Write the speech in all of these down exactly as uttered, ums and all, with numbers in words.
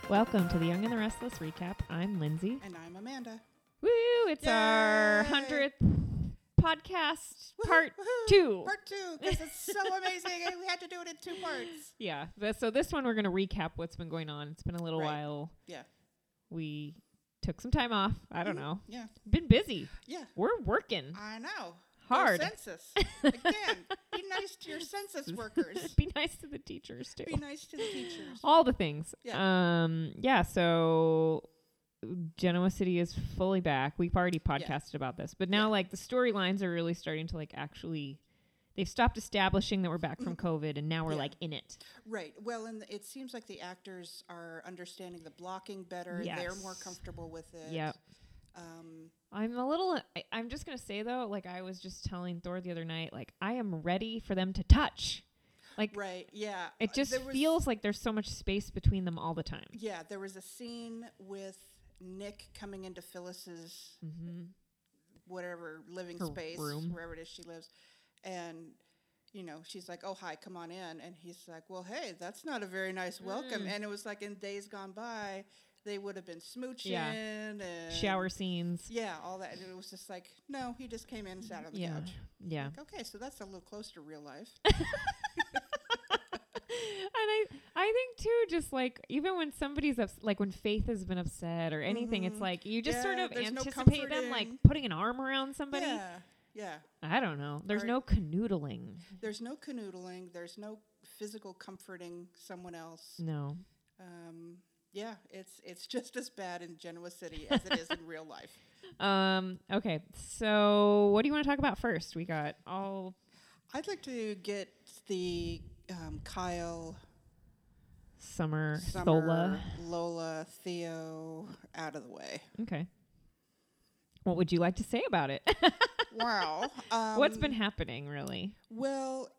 Welcome to the Young and the Restless recap. I'm Lindsay. And I'm Amanda. Woo! It's Yay! our hundredth podcast, Woohoo, part woohoo. two. Part two, because it's so amazing, and we had to do it in two parts. Yeah. th- So this one we're going to recap what's been going on. It's been a little Right. while. Yeah. We took some time off. I don't Mhm. know. Yeah. Been busy. Yeah. We're working I know. hard. Go census. Again, be nice to your census workers. Be nice to the teachers too. Be nice to the teachers. All the things. Yeah. Um. Yeah. So Genoa City is fully back. We've already podcasted about this, but now Yeah. like the storylines are really starting to like actually. They've stopped establishing that we're back from COVID, and now we're Yeah. like in it. Right. Well, and it seems like the actors are understanding the blocking better. They're more Yes. comfortable with it. Yep. Um, I'm a little. I, I'm just gonna say though, like I was just telling Thor the other night, like I am ready for them to touch. Like right. Yeah. it Uh, just there was- feels like there's so much space between them all the time. Yeah. There was a scene with Nick coming into Phyllis's Mm-hmm. whatever living Her space, room. wherever it is she lives, and you know she's like, "Oh hi, come on in," and he's like, "Well, hey, that's not a very nice welcome." Mm. And it was like in days gone by, they would have been smooching Yeah. and Shower scenes. yeah, all that. And it was just like, no, he just came in and sat on the Yeah. couch. Yeah. Like, okay, so that's a little close to real life. And I, I think too, just like even when somebody's ups- like when Faith has been upset or anything, it's Mhm. like you just sort Yeah, of there's no anticipate them like comforting. putting an arm around somebody. Yeah, yeah. I don't know. There's Or- no canoodling. There's no canoodling. There's no physical comforting someone else. No. Um, yeah, it's it's just as bad in Genoa City as it is in real life. Um. Okay. So what do you want to talk about first? We got all I'd like to get the um, Kyle, summer, Summer, Thola. Lola, Theo out of the way. Okay. What would you like to say about it? Wow. Um, What's been happening, really? Well,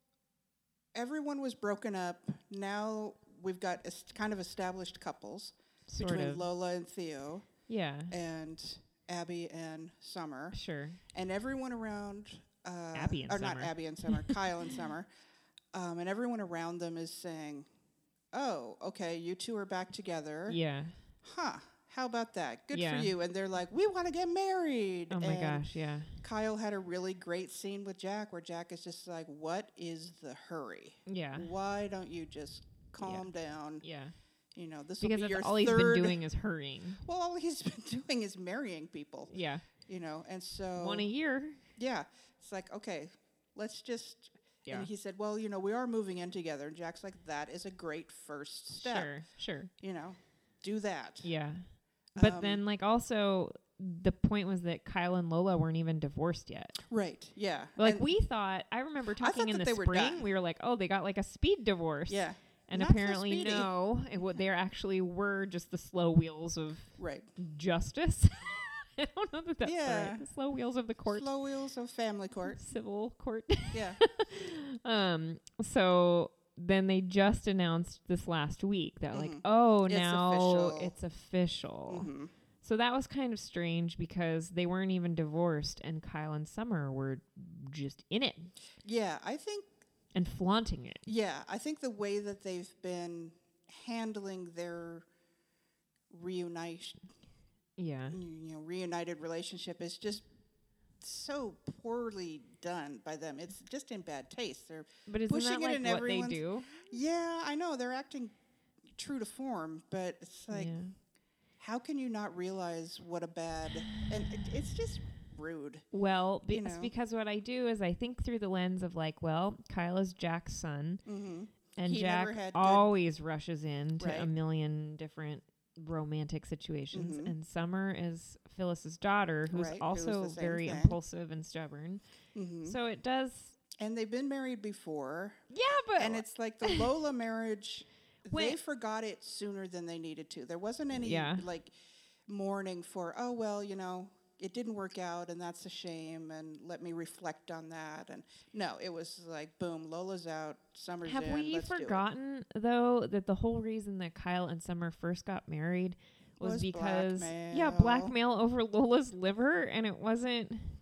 everyone was broken up. Now we've got es- kind of established couples Sort between of. Lola and Theo Yeah. and Abby and Summer. Sure. And everyone around uh, Abby and or Summer. not Abby and Summer, Kyle and Summer, um, and everyone around them is saying, "Oh, okay, you two are back together. Yeah. Huh? How about that? Good Yeah. for you." And they're like, "We want to get married." Oh my And gosh. Yeah. Kyle had a really great scene with Jack, where Jack is just like, "What is the hurry? Yeah. Why don't you just calm down? Yeah. You know, this will Because be that's your all he's third." been doing is hurrying. Well, all he's been doing is marrying people. Yeah. You know, and so One a year. yeah, it's like, okay, let's just. Yeah. And he said, "Well, you know, we are moving in together." And Jack's like, "That is a great first step. Sure. Sure. You know, do that." Yeah. But Um, then, like, also, the point was that Kyle and Lola weren't even divorced yet. Right. Yeah. Like, And- we thought, I remember I talking thought in that the they were spring, done. we were like, oh, they got like a speed divorce. Yeah. And Not so apparently, speedy. no, it w- they actually were just the slow wheels of Right. justice. I don't know that that's Yeah. right. The slow wheels of the court, Slow wheels of family court. civil court. Yeah. um. So then they just announced this last week that, like, Mhm. oh, It's now official. it's official. hmm So that was kind of strange because they weren't even divorced, and Kyle and Summer were just in it Yeah. I think. and flaunting it. Yeah. I think the way that they've been handling their reunition, Yeah. you know, reunited relationship is just so poorly done by them. It's just in bad taste. They're But isn't pushing that it like in what they everyone's- do? yeah, I know they're acting true to form, but it's like, yeah. how can you not realize what a bad and it, it's just rude. Well, be- you it's know. because what I do is I think through the lens of like, well, Kyle is Jack's son, Mm-hmm. and He never Jack had good- always rushes into a Right. million different romantic situations, Mhm. and Summer is Phyllis's daughter, who's Right, who was also the same very thing. impulsive and stubborn. Mm-hmm. So it does, And they've been married before, yeah, but and it's like the Lola marriage. Wait. They forgot it sooner than they needed to. There wasn't any Yeah. like mourning for, oh well, you know, it didn't work out, and that's a shame, and let me reflect on that. And no, it was like, boom, Lola's out, Summer's have in. we let's do it. forgotten though that the whole reason that Kyle and Summer first got married was, Was because yeah, blackmail. blackmail over Lola's liver, and it wasn't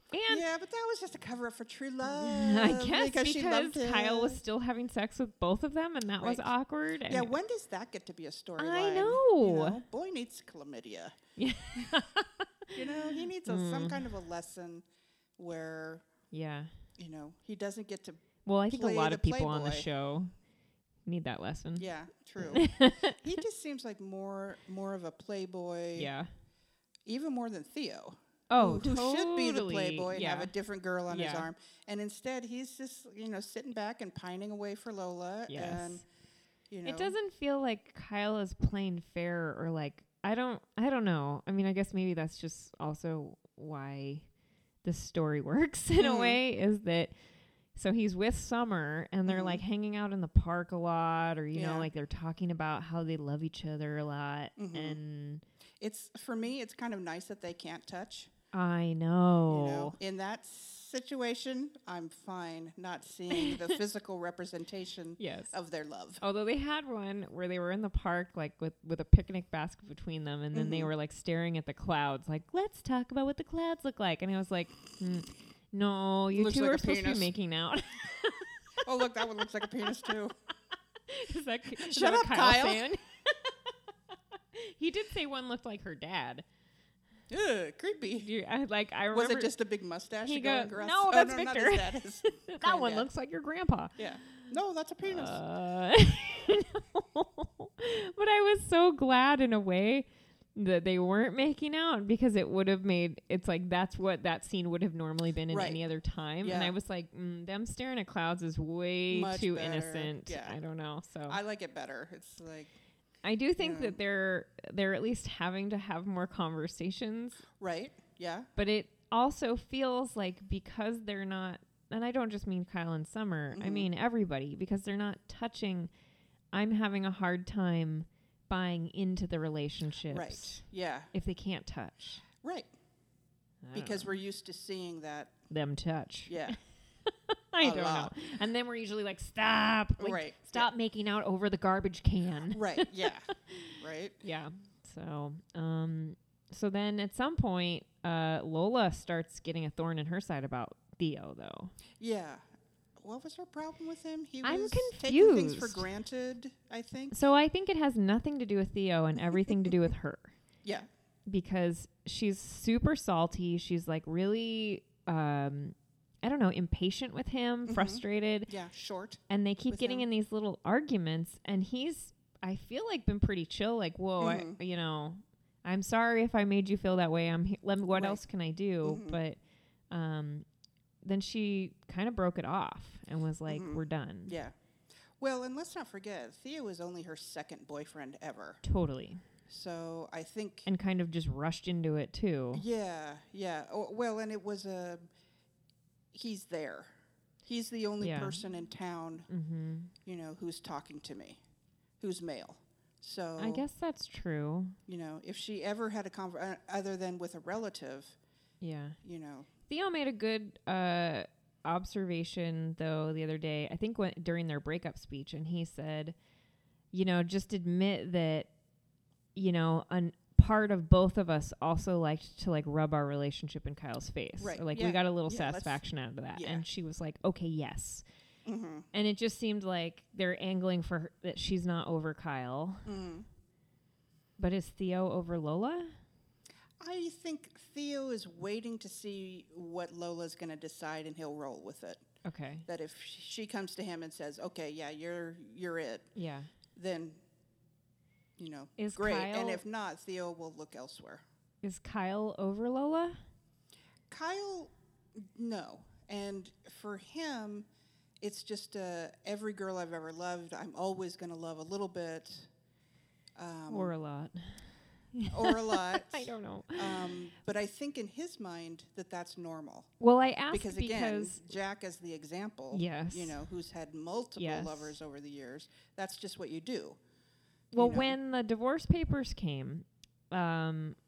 And yeah, but that was just a cover up for true love. I guess because, because, she loved him. Kyle was still having sex with both of them, and that was Right. awkward. And Yeah, when does that get to be a storyline? I You know. know, boy needs chlamydia. Yeah. You know, he needs a, Mm. some kind of a lesson where, yeah. you know, he doesn't get to. Well, I think a Play lot the of people on the playboy. show need that lesson. Yeah, true. He just seems like more more of a playboy. Yeah. Even more than Theo. Oh, who, who totally. should be the playboy and yeah. have a different girl on his Yeah. arm, and instead he's just, you know, sitting back and pining away for Lola. Yes. And you know, It doesn't feel like Kyle is playing fair or like I don't I don't know. I mean, I guess maybe that's just also why the story works in a Mhm. way is that so he's with Summer and they're Mhm. like hanging out in the park a lot or you Yeah. know like they're talking about how they love each other a lot Mhm. and It's for me. It's kind of nice that they can't touch. I You know. know, in that situation, I'm fine not seeing the physical representation Yes. of their love. Although they had one where they were in the park, like with, with a picnic basket between them, and then they Mhm. were like staring at the clouds, like, let's talk about what the clouds look like. And I was like, mm, no, you Looks two like are a supposed to penis. be making out. Oh, look, that one looks like a penis too. is that, is Shut that what up, Kyle's Kyle. saying? He did say one looked like her dad. Ugh, creepy. You, I, like I Was remember it just a big mustache? he going go- across? no, Oh, that's no, not Victor. his dad, his that one granddad. looks like your grandpa. Yeah. No, that's a penis. Uh, no. But I was so glad in a way that they weren't making out because it would have made it's like that's what that scene would have normally been in Right. any other time. And Yeah. I was like, mm, them staring at clouds is way Much too better. innocent. Yeah. I don't know. So I like it better. It's like, I do think Yeah. that they're they're at least having to have more conversations. right? Yeah. But it also feels like because they're not, and I don't just mean Kyle and Summer, I Mhm. mean everybody, because they're not touching, I'm having a hard time buying into the relationships Right. Yeah. if they can't touch. Right. I don't Because know. we're used to seeing that. them touch. Yeah. I a don't lot. know. And then we're usually like, stop. Like, Right. Stop making out over the garbage can. Right. Yeah. Right. Yeah. So, um, so then at some point, uh, Lola starts getting a thorn in her side about Theo, though. Yeah. What was her problem with him? He I'm was taking things for confused. granted, I think. So I think it has nothing to do with Theo and everything to do with her Yeah. because she's super salty. She's like really, um, I don't know, impatient with him, Mhm. frustrated, Yeah. Short. and they keep with getting him. in these little arguments. And he's, I feel like, been pretty chill. Like, whoa, Mhm. I, you know, I'm sorry if I made you feel that way. I'm. He- let me, what Right. else can I do? Mhm. But, um, then she kind of broke it off and was like, Mhm. "We're done." Yeah. Well, and let's not forget, Theo was only her second boyfriend ever. Totally. So I think. And kind of just rushed into it too. Yeah. Yeah. Oh, well, and it was a. He's there. He's the only Yeah. person in town, Mm-hmm. you know, who's talking to me, who's male. So I guess that's true. you know, if she ever had a conver- uh, other than with a relative, Yeah. you know, Theo made a good uh, observation though the other day. I think when during their breakup speech, and he said, you know, just admit that, you know, an part of both of us also liked to like rub our relationship in Kyle's face. Right, Or like yeah, we got a little yeah, let's- satisfaction out of that. yeah. And she was like, okay, yes. mm-hmm, And it just seemed like they're angling for her, that she's not over Kyle. mm-hmm. But is Theo over Lola? I think Theo is waiting to see what Lola's going to decide, and he'll roll with it. Okay. That if sh- she comes to him and says, "Okay, yeah, you're you're it," Yeah. then, you know, Is great. Kyle- And if not, Theo will look elsewhere. Is Kyle over Lola? Kyle, no. And for him, it's just uh, every girl I've ever loved, I'm always going to love a little bit. Um, Or a lot? or a lot. I don't know. Um, but I think in his mind that that's normal. Well, I asked Because because, again, Jack as the example, Yes. you know, who's had multiple Yes. lovers over the years, that's just what you do. well, you know. when the divorce papers came, um,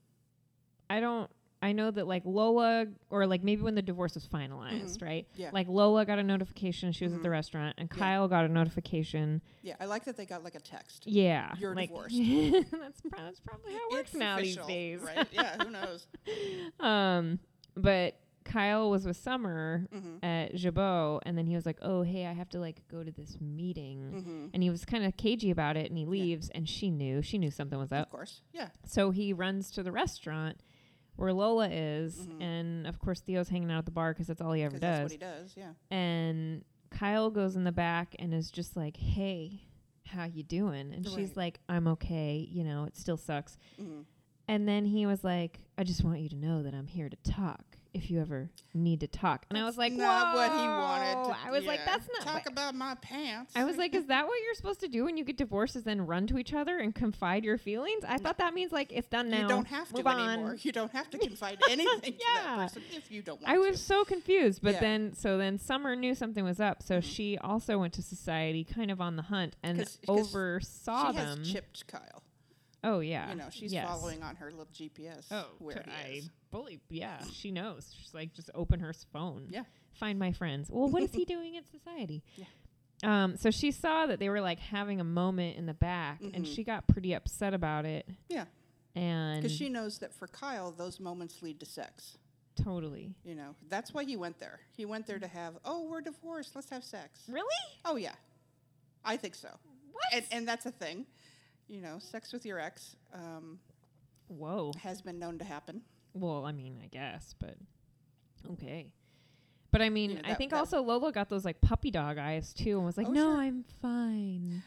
I don't. I know that like Lola, or like maybe when the divorce was finalized, Mhm. right? Yeah. Like Lola got a notification she was at the Mhm. restaurant, and Yeah. Kyle got a notification. Yeah, I like that they got like a text. Yeah, You're like, divorced. that's, pro- that's probably how it works It's now official, these days. right? Yeah, who knows? Um, but Kyle was with Summer Mm-hmm. at Jabot, and then he was like, oh, hey, I have to, like, go to this meeting. Mm-hmm. And he was kind of cagey about it, and he leaves, and she knew. She knew something was Of up. course. Yeah. So he runs to the restaurant where Lola is, Mhm. and, of course, Theo's hanging out at the bar because that's all he ever 'Cause does. that's what he does. Yeah. And Kyle goes in the back and is just like, hey, how you doing? And she's Right. like, I'm okay. You know, it still sucks. Mm-hmm. And then he was like, I just want you to know that I'm here to talk if you ever need to talk. And I was like, not whoa. what he wanted. To, I was like, yeah. that's not talk what- about my pants. I was like, is that what you're supposed to do when you get divorced is then run to each other and confide your feelings? I thought that means like it's done now. You don't have to Move anymore. on. You don't have to confide anything to Yeah. that person if you don't want I to. was so confused, but Yeah. then so then Summer knew something was up, so Mhm. she also went to society, kind of on the hunt, and 'Cause- 'cause oversaw she them. has chipped Kyle. Oh yeah, You know, she's yes. following on her little G P S Oh, where t- he I is. fully yeah, she knows. She's like, just open her s- phone. Yeah. Find my friends. Well, what is he doing at society? Yeah. Um, so she saw that they were like having a moment in the back, and Mhm. she got pretty upset about it. Yeah. And Because she knows that for Kyle, those moments lead to sex. totally. You know, that's why he went there. He went there to have, oh, we're divorced, let's have sex. Really? Oh, yeah. I think so. What? And, and that's a thing. You know, sex with your ex um, Whoa. has been known to happen. Well, I mean, I guess, but okay. But I mean, You know, I that- think that- also Lola got those like puppy dog eyes too, and was like, Oh, "No, sure. I'm fine."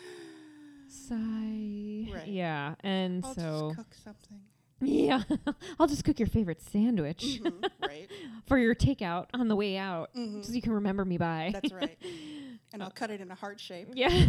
Sigh. Right. Yeah, and I'll so just cook something. yeah, I'll just cook your favorite sandwich Mhm, right. for your takeout on the way out, Mhm. so you can remember me by. That's right. And I'll cut it in a heart shape. Yeah.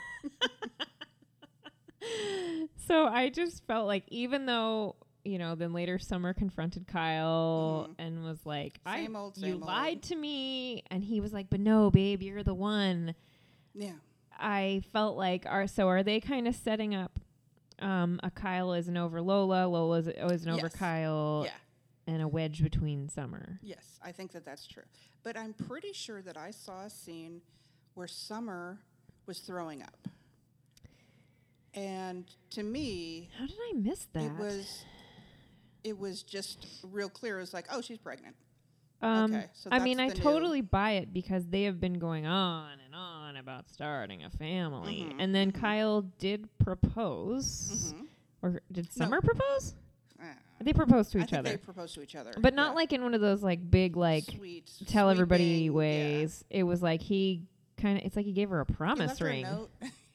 So I just felt like, even though, you know, then later Summer confronted Kyle Mhm. and was like, Same I, old, you same old." lied to me. And he was like, but no, babe, you're the one. Yeah. I felt like, are so are they kind of setting up um, a Kyle isn't over Lola, Lola is- isn't over Yes. Kyle, Yeah. and a wedge between Summer? Yes, I think that that's true. But I'm pretty sure that I saw a scene where Summer was throwing up. And to me, How did I miss that? it was it was just real clear. It was like, oh, she's pregnant. Um, Okay, so I mean, I that's the new- totally buy it because they have been going on and on about starting a family. Mhm, And then mhm. Kyle did propose. Mhm. Or did No. Summer propose? Ah, They proposed to I each think other. they proposed to each other. But not yeah. like in one of those like big like Sweet, tell everybody sweeping, ways. It was like he kind of it's like he gave her a Yeah. He promise left her a ring. note.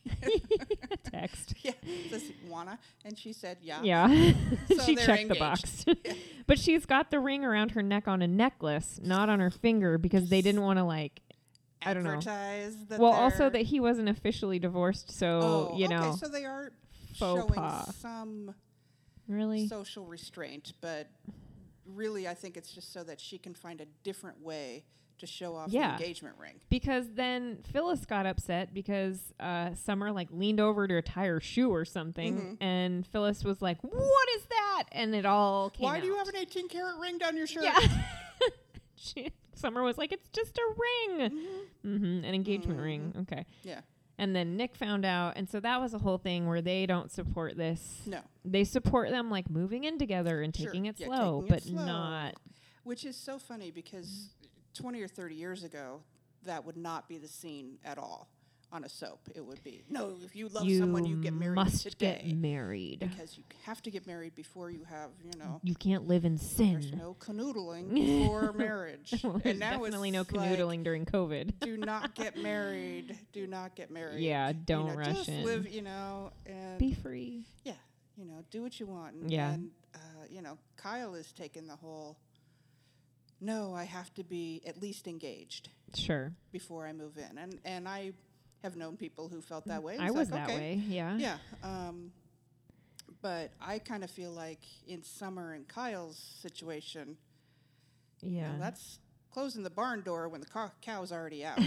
A text. Yeah, says wanna, and she said yeah. Yeah. So She they're checked the engaged. box. Yeah. But she's got the ring around her neck on a necklace, not on her finger, because they didn't want to like I don't know. Advertise that Well, also they're- that he wasn't officially divorced, so oh, you okay, know, so they are faux showing pas. some really. social restraint, but really, I think it's just so that she can find a different way to show off Yeah. the engagement ring. Because then Phyllis got upset because uh, Summer like leaned over to tie her shoe or something, Mhm. and Phyllis was like, "What is that?" And it all came Why do you out. have an eighteen karat ring down your shirt? Yeah. she, Summer was like, "It's just a ring, Mhm. mm-hmm, an engagement Mhm. ring." Okay. Yeah. And then Nick found out, and so that was a whole thing where they don't support this. No. They support them like moving in together and Sure. taking it Yeah, slow, taking it but slow. not. Which is so funny because twenty or thirty years ago, that would not be the scene at all on a soap. It would be, no, if you love you someone, you get married must today. get married. Because you have to get married before you have, you know, You can't live in there's sin. no canoodling before marriage. Well, and there's now definitely it's no like, canoodling during COVID. do not get married. Do not get married. Yeah, don't you know, rush just in. live, you know, and Be free. yeah, you know, do what you want. And, Yeah. And, uh, you know, Kyle is taking the whole, no, I have to be at least engaged Sure. before I move in. And and I have known people who felt that way. and I it's was like, that okay, way. Yeah. Yeah. Um, but I kind of feel like in Summer and Kyle's situation, you Yeah. know, that's closing the barn door when the cow- cow's already out.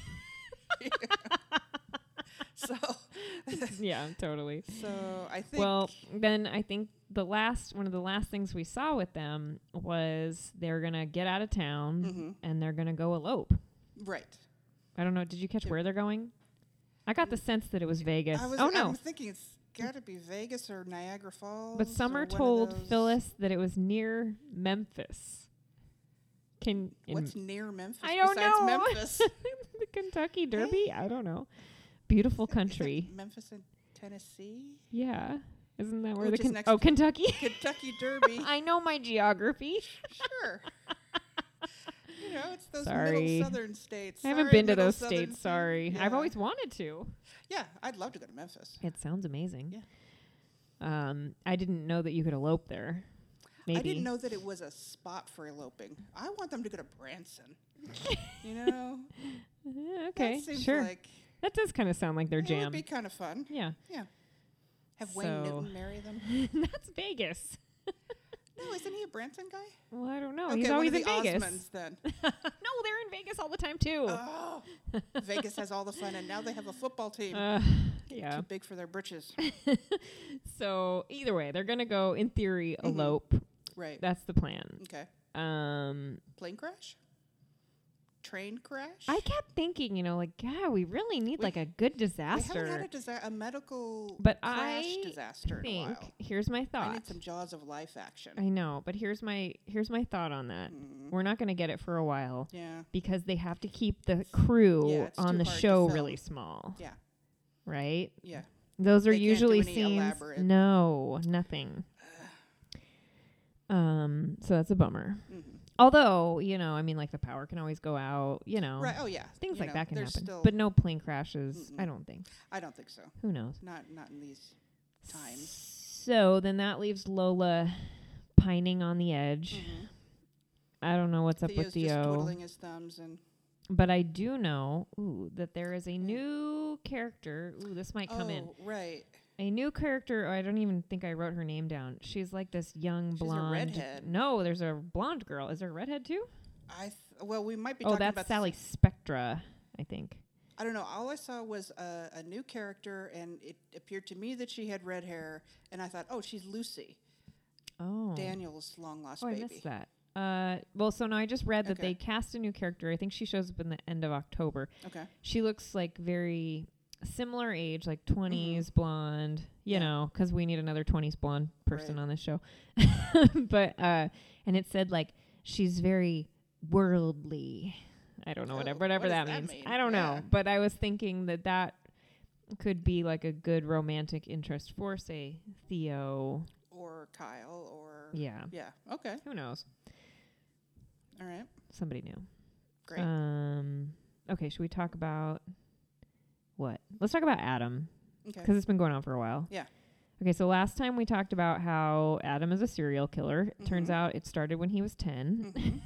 so, yeah, totally. so I think. Well, then I think the last one of the last things we saw with them was they're gonna get out of town Mhm. and they're gonna go elope. Right. I don't know. Did you catch It- where they're going? I got the sense that it was Vegas. I was, oh no! I'm thinking it's got to be Vegas or Niagara Falls. But or Summer one of told those. Phyllis that it was near Memphis. Can in What's near Memphis I don't besides know. Memphis? the Kentucky Derby? I don't know. Beautiful country. Memphis and Tennessee? Yeah. Isn't that where Which the is Ken- next Oh, to- Kentucky? Kentucky Derby. I know my geography. Sure. You know, it's those Sorry. middle southern states. I haven't Sorry, been to middle those southern states, sorry. Yeah. I've always wanted to. Yeah, I'd love to go to Memphis. It sounds amazing. Yeah. Um, I didn't know that you could elope there. Maybe. I didn't know that it was a spot for eloping. I want them to go to Branson. You know? Uh, okay, That seems sure. like That does kind of sound like their it jam. would be kind of fun. Yeah. Yeah. Have Wayne So- Newton marry them? That's Vegas. No, isn't he a Branson guy? Well, I don't know. okay, He's one always of in the Vegas. Osmonds then. No, they're in Vegas all the time too. Oh, Vegas has all the fun, and now they have a football team. Uh, yeah. Too big for their britches. So either way, they're gonna go in theory Mhm. elope. Right. That's the plan. Okay. Um, Plane crash? Train crash? I kept thinking, you know, like, yeah, we really need We- like a good we haven't disaster. had a, disa- a medical But crash I disaster in a think while. here's my I thought. need some Jaws of Life action. I know, but here's my here's my thought on that. Mm. We're not going to get it for a while Yeah. because they have to keep the crew Yeah, it's on too the hard to show film. really small. Yeah. Right? Yeah. Those are They can't do usually any scenes. elaborate- No, nothing. Um, so that's a bummer. Mhm. Although, you know, I mean, like the power can always go out. You know, Right. Oh, yeah. things You like know, that can there's happen. still- But no plane crashes. Mm-mm. I don't think. I don't think so. Who knows? Not not in these times. So then that leaves Lola pining on the edge. Mhm. I don't know what's up Theo's with just Theo. twiddling his thumbs and But I do know ooh, that there is a new character. Ooh, this might come oh, in. right. A new character. Oh, I don't even think I wrote her name down. She's like this young She's a blonde. redhead. No, there's a blonde girl. Is there a redhead too? I th- well, we might be Oh, talking that's about Sally the s- Spectra, I think. I don't know. All I saw was a, a new character, and it appeared to me that she had red hair, and I thought, oh, she's Lucy, Oh. Daniel's long lost Oh, I baby. missed that. Uh, well, so now I just read that Okay. they cast a new character. I think she shows up in the end of October. Okay. She looks like very similar age, like twenties, blonde, you Yeah. know, 'cause we need another twenties blonde person Right. on this show. But, uh, and it said like, she's very worldly. I don't know, Oh, whatever, whatever what that does that means. mean? I don't know. Yeah. But I was thinking that that could be like a good romantic interest for, say, Theo. Or Kyle, or Yeah. yeah. Okay. Who knows? All right. Somebody new. Great. Um, okay, should we talk about what? Let's talk about Adam, okay. because it's been going on for a while. Yeah. Okay, so last time we talked about how Adam is a serial killer. Turns Mhm. out it started when he was ten. Mhm.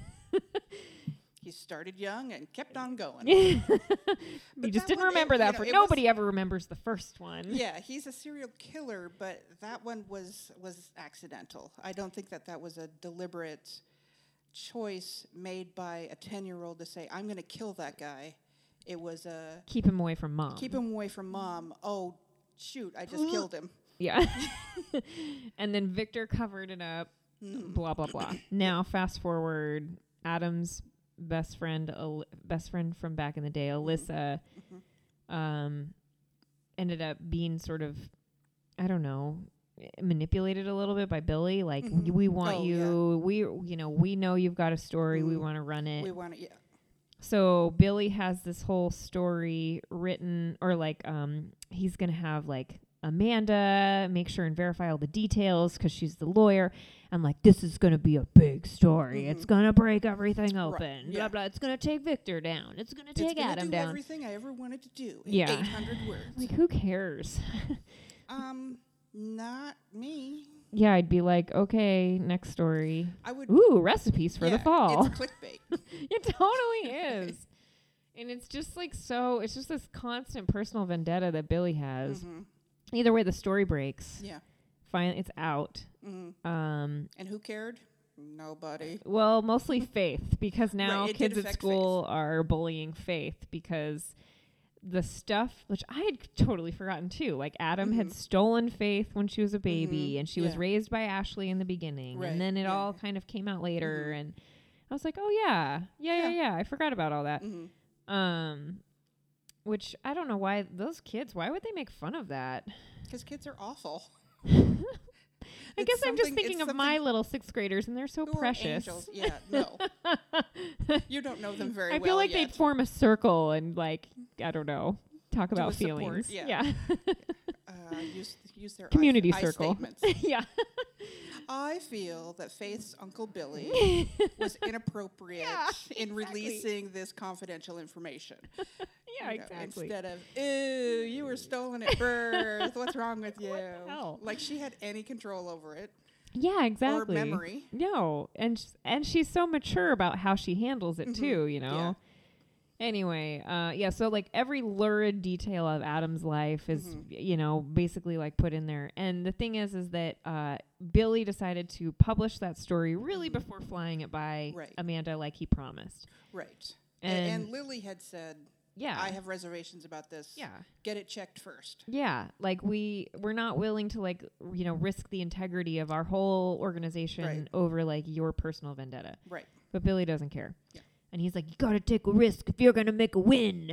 He started young and kept on going. You But just that didn't one, it- remember you that know, for it was- nobody ever remembers the first one. Yeah, he's a serial killer, but that one was was accidental. I don't think that that was a deliberate choice made by a ten-year-old to say, I'm going to kill that guy. It was a, Keep him away from mom. keep him away from mom. Oh, shoot, I just killed him. Yeah. And then Victor covered it up. Mhm. Blah blah blah. Now fast forward, Adam's best friend, Al- best friend from back in the day, Alyssa, Mhm. um, ended up being sort of, I don't know, manipulated a little bit by Billy. Like, Mhm. we want Oh, you, we, you know, we know you've got a story, we Mhm. want to run it. We want to, yeah. So Billy has this whole story written, or like, um, he's gonna have like Amanda make sure and verify all the details because she's the lawyer. I'm like, this is gonna be a big story. It's Mhm. gonna break everything open. Blah yeah. blah. It's gonna take Victor down. It's gonna It's take gonna Adam do down. everything I ever wanted to do in Yeah. eight hundred words. Like, who cares? um, not me. Yeah, I'd be like, okay, next story. I would. Ooh, recipes for yeah, the fall. It's clickbait. It totally is. And it's just like so, it's just this constant personal vendetta that Billy has. Mhm. Either way, the story breaks. Yeah. Finally, it's out. Mhm. Um, And who cared? Nobody. well, mostly Faith, because now Right, it did kids at affect school are bullying Faith because the stuff, which I had totally forgotten too, like Adam had Mhm. stolen Faith when she was a baby, Mhm, and she was yeah. raised by Ashley in the beginning, Right, and then it yeah. all kind of came out later, Mhm. and I was like, oh yeah, yeah, yeah, Yeah. yeah, I forgot about all that. Mhm. Um, which I don't know why those kids, why would they make fun of that? Because kids are awful. I It's guess I'm just something- thinking it's of my something- little sixth graders, and they're so Who are precious. angels. Yeah, no. You don't know them very I well feel like yet. they'd form a circle and, like, I don't know, talk Do about a support, feelings. yeah. uh, use, use their I- Community I circle. statements. Yeah. I feel that Faith's Uncle Billy was inappropriate Yeah, in exactly. releasing this confidential information. Yeah, You know, exactly. Instead of, ew, you were stolen at birth. What's wrong with you? hell? Like she had any control over it Yeah, exactly. or memory. No, and sh- and she's so mature about how she handles it Mhm. too, you know. Anyway, uh yeah, so like every lurid detail of Adam's life is Mhm. you know, basically like put in there. And the thing is is that uh Billy decided to publish that story really Mhm. before flying it by Right. Amanda like he promised. Right. And, And, and Lily had said, yeah. I have reservations about this. yeah. Get it checked first. Yeah, like we we're not willing to like you know risk the integrity of our whole organization Right. over like your personal vendetta. Right. But Billy doesn't care. Yeah. And he's like, you gotta take a risk if you're gonna make a win.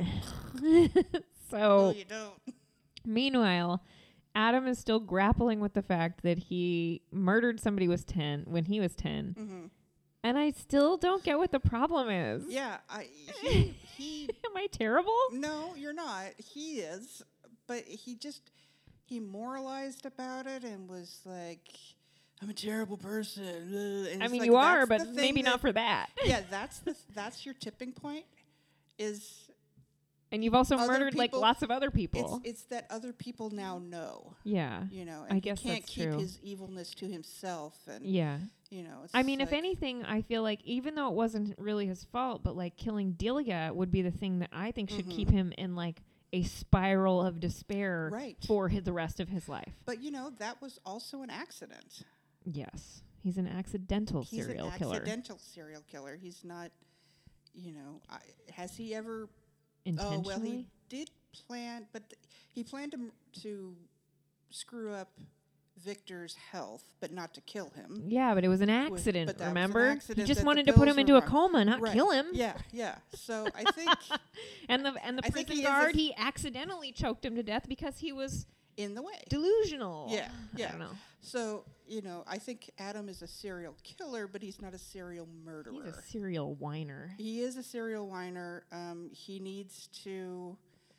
so No, you don't. meanwhile, Adam is still grappling with the fact that he murdered somebody was ten when he was ten. Mm-hmm. And I still don't get what the problem is. Yeah, I he, he Am I terrible? no, you're not. He is, but he just he moralized about it and was like, "I'm a terrible person." uh, and I it's mean, like, you are, that's the but thing maybe that- not for that. Yeah, that's the that's your tipping point. Is And you've also Other murdered like people- lots of other it's people. it's that other people now know, Yeah. you know, I and guess he can't that's keep true. his evilness to himself, and Yeah. you know. It's I mean, if like- anything, I feel like even though it wasn't really his fault, but like killing Delia would be the thing that I think should Mhm. keep him in like a spiral of despair Right. for hi- the rest of his life. But you know, that was also an accident. Yes. He's an accidental He's serial an killer. accidental serial killer. He's not, you know, I, has he ever? Intentionally? Oh well, he did plan, but th- he planned to m- to screw up Victor's health, but not to kill him. Yeah, but it was an accident, but that was an remember? accident he just that the wanted to put pills him were into a wrong. coma, not Right. kill him. Yeah, yeah. So I think And the and the I think prison he is a guard, s- he accidentally choked him to death because he was in the way. delusional. Yeah, I yeah. don't know. So you know, I think Adam is a serial killer, but he's not a serial murderer. He's a serial whiner. He is a serial whiner. Um, he needs to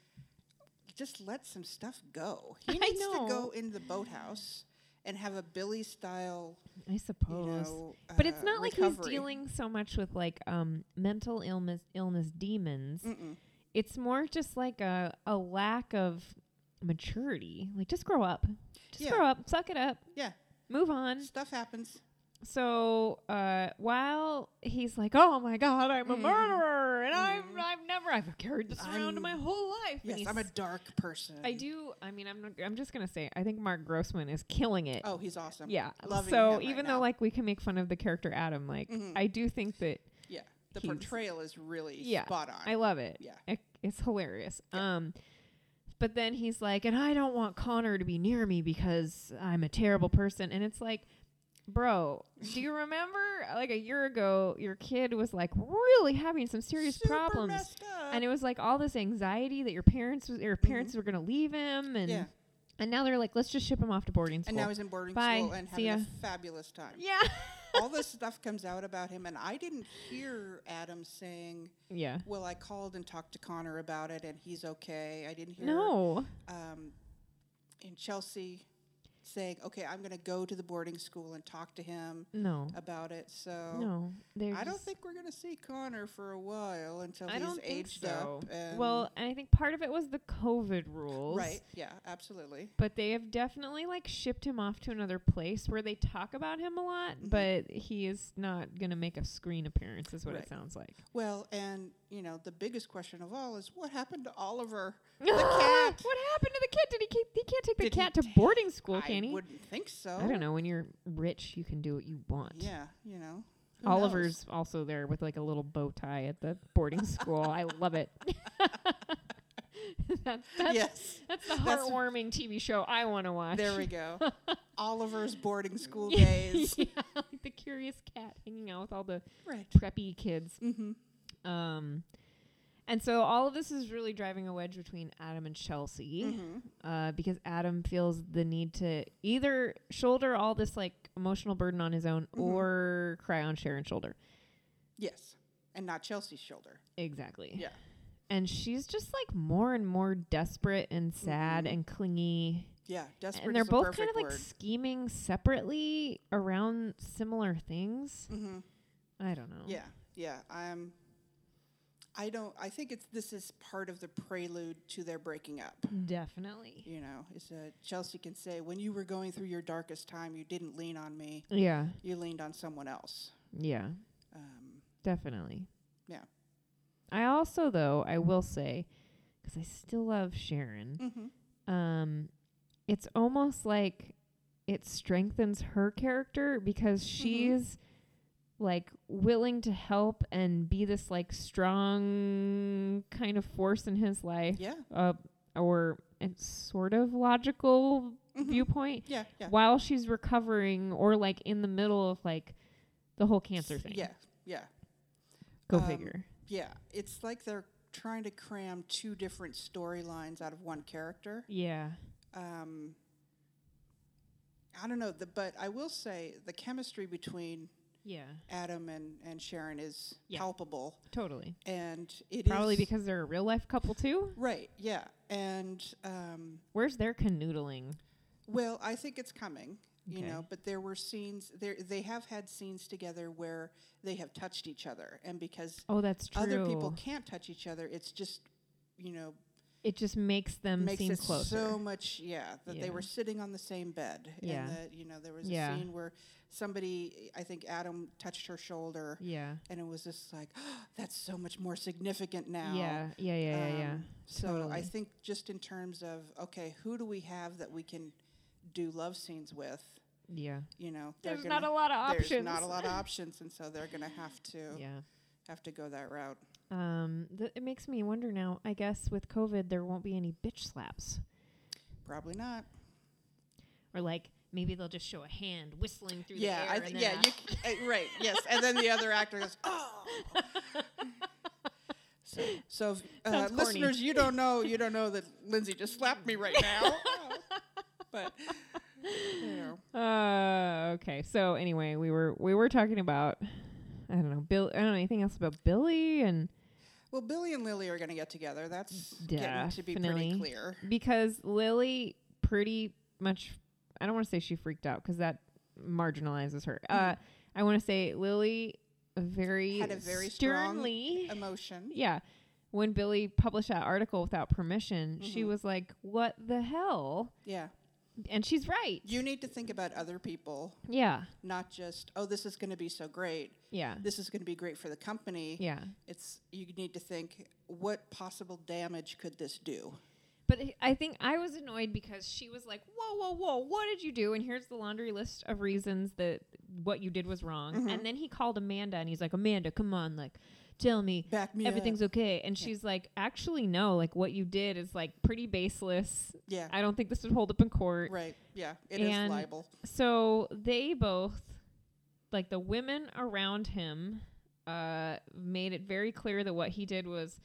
just let some stuff go. He I needs to know. go in the boathouse and have a Billy style, I you suppose. know, But it's uh, not like recovery. he's dealing so much with like um mental illness illness demons. Mm-mm. It's more just like a a lack of maturity. Like just grow up. Just Yeah. grow up, suck it up, Yeah, move on. stuff happens. So uh while he's like, "Oh my god, I'm a Mhm. murderer and I'm Mhm. I've never I've carried this around I'm- my whole life." and Yes, I'm a he's- dark person. I do. I mean, I'm not, I'm just going to say I think Mark Grossman is killing it. Oh, he's awesome. Yeah. Loving So him right even now. though like we can make fun of the character Adam, like Mhm. I do think that Yeah, the he's- portrayal is really Yeah, spot on. I love it. Yeah. It, it's hilarious. Yeah. Um but then he's like, "And I don't want Connor to be near me because I'm a terrible person." And it's like, bro, do you remember like a year ago your kid was like really having some serious Super problems? messed up. And it was like all this anxiety that your parents was, your parents were going to leave him and Yeah. and now they're like, "Let's just ship him off to boarding school." And now he's in boarding Bye. school and See having a ya. fabulous time. yeah. All this stuff comes out about him, and I didn't hear Adam saying, Yeah. "Well, I called and talked to Connor about it, and he's okay." I didn't hear No. um, in Chelsea saying, "Okay, I'm going to go to the boarding school and talk to him No. about it." So No. They're I don't just- think we're going to see Connor for a while until I he's don't think aged so. up. And Well, and I think part of it was the COVID rules. right, yeah, absolutely. But they have definitely like shipped him off to another place where they talk about him a lot, Mhm. but he is not going to make a screen appearance is what Right. it sounds like. Well, and you know, the biggest question of all is what happened to Oliver? The cat. What happened to the kid? Did he keep, he can't take the Did he cat to ta- boarding school, I can he? wouldn't think so. I don't know. When you're rich, you can do what you want. Yeah, you know. who Oliver's also there with like a little bow tie at the boarding school. I love it. that, knows? that's, Yes, that's the That's- heartwarming T V show I want to watch. there we go. Oliver's boarding school Yeah, days. yeah, like the curious cat hanging out with all the Right. preppy kids. Mm-hmm. Um, And so all of this is really driving a wedge between Adam and Chelsea, Mhm. uh, because Adam feels the need to either shoulder all this like emotional burden on his own Mhm. or cry on Sharon's shoulder. Yes. And not Chelsea's shoulder. Exactly. Yeah. And she's just like more and more desperate and sad Mhm. and clingy. Yeah. Desperate And they're is the both kind perfect of like word. scheming separately around similar things. Mhm. I don't know. Yeah. Yeah. I'm. I don't. I think it's this is part of the prelude to their breaking up. Definitely. You know, is uh, Chelsea can say, when you were going through your darkest time, you didn't lean on me. Yeah. You leaned on someone else. Yeah. Um, Definitely. Yeah. I also, though, I will say, because I still love Sharon, mm-hmm. um, it's almost like it strengthens her character because she's like willing to help and be this like strong kind of force in his life, Yeah. uh, or a sort of logical Mhm. viewpoint, Yeah. Yeah. while she's recovering or like in the middle of like the whole cancer S- thing. Yeah. Yeah. Go Um, figure. Yeah. It's like they're trying to cram two different storylines out of one character. Yeah. Um, I don't know, the, but I will say the chemistry between Yeah. Adam and, and Sharon is Yeah. palpable, Totally. and it Probably is because they're a real life couple too. right. Yeah, and um, Where's their canoodling? well, I think it's coming. You Okay. know, but there were scenes there. They have had scenes together where they have touched each other, and because Oh, that's true. other people can't touch each other, it's just, you know, It just makes them makes seem it closer. so much. Yeah, that Yeah. they were sitting on the same bed, Yeah. and that, you know, there was a Yeah. scene where somebody, I think Adam, touched her shoulder, yeah. and it was just like, oh, that's so much more significant now. Yeah. Yeah. Yeah. Yeah. Yeah. Um, So Totally. I think just in terms of, okay, who do we have that we can do love scenes with? Yeah. You know, they're There's gonna- not a lot of options. There's not a lot of options, and so they're going to have to Yeah. have to go that route. Um. Th- it makes me wonder now. I guess with COVID, there won't be any bitch slaps, Probably not. or like maybe they'll just show a hand whistling through Yeah, the air. I and th- then yeah, a- you c- uh, right, yes, and then the other actor goes, oh. So, so if, uh, Sounds corny. listeners, you don't know, you don't know that Lindsay just slapped me right now, but you know, Uh, okay. So anyway, we were we were talking about I don't know Bill. I don't know anything else about Billy, and well, Billy and Lily are going to get together. That's getting to be pretty Definitely. clear. because Lily pretty much I don't want to say she freaked out because that marginalizes her. Uh, I want to say Lily very Had a very strong sternly. Emotion. Yeah. When Billy published that article without permission, she Mhm. was like, "What the hell?" Yeah, And she's right. you need to think about other people, Yeah. not just, oh, this is going to be so great. Yeah. This is going to be great for the company. Yeah. It's you need to think, what possible damage could this do? But I- I think I was annoyed because she was like, "Whoa, whoa, whoa! What did you do?" And here's the laundry list of reasons that what you did was wrong. Mhm. And then he called Amanda, and he's like, "Amanda, come on, like, tell me Back me everything's up. okay." And Yeah. she's like, "Actually, no. Like, what you did is like pretty baseless. Yeah. I don't think this would hold up in court." Right. Yeah. It is And libel. So they both, like the women around him, uh, made it very clear that what he did was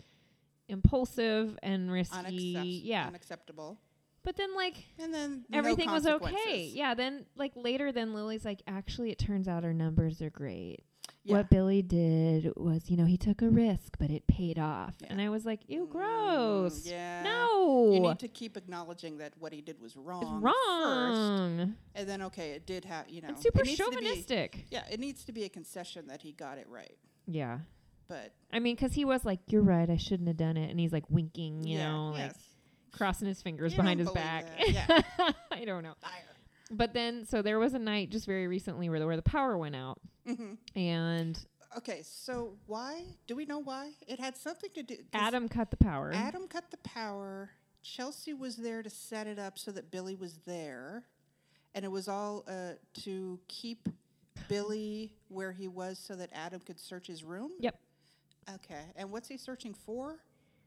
impulsive and risky. Unaccep- Yeah. Unacceptable. But then, like, And then no everything was okay. consequences. Yeah. Then, like, later, then Lily's like, actually, it turns out our numbers are great. Yeah. What Billy did was, you know, he took a risk, but it paid off. Yeah. And I was like, ew, Mm, gross. yeah. No. You need to keep acknowledging that what he did was wrong. it's First, wrong. and then okay, it did have you know. It's super it needs to be- chauvinistic. yeah, it needs to be a concession that he got it right. Yeah. But I mean, 'cause he was like, "You're right, I shouldn't have done it," and he's like winking, you yeah, know, like yes. crossing his fingers You behind don't his believe back. that, yeah. I don't know. Fire. But then, so there was a night just very recently where the, where the power went out, Mhm. and Okay, so why do we know why it had something to do? 'cause Adam cut the power. Adam cut the power. Chelsea was there to set it up so that Billy was there, and it was all uh, to keep Billy where he was so that Adam could search his room. Yep. Okay, and what's he searching for?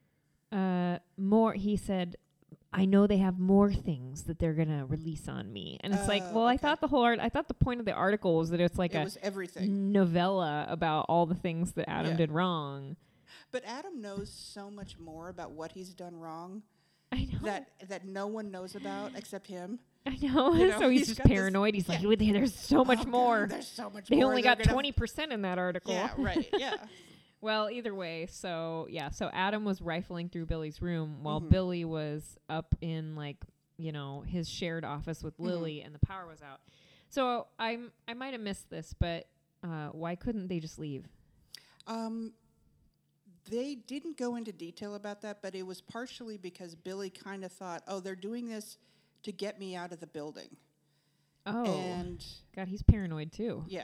Uh, more. He said, "I know they have more things that they're gonna release on me," and it's like, Oh, well, I okay. thought the whole art. I thought the point of the article was that it's like it a was everything. novella about all the things that Adam Yeah. did wrong. But Adam knows so much more about what he's done wrong I know. that that no one knows about except him. I know. You know, so he's, he's just got this- paranoid. He's like, yeah. "Wait, there's so much Oh, God, more. there's so much They more. only They're got gonna- twenty percent in that article." Yeah, right. Yeah. Well, either way, so yeah, so Adam was rifling through Billy's room while Mhm. Billy was up in like, you know, his shared office with Mhm. Lily and the power was out. So I'm I might have missed this, but uh, why couldn't they just leave? Um, they didn't go into detail about that, but it was partially because Billy kind of thought, "Oh, they're doing this to get me out of the building." Oh, And God, he's paranoid too. yeah,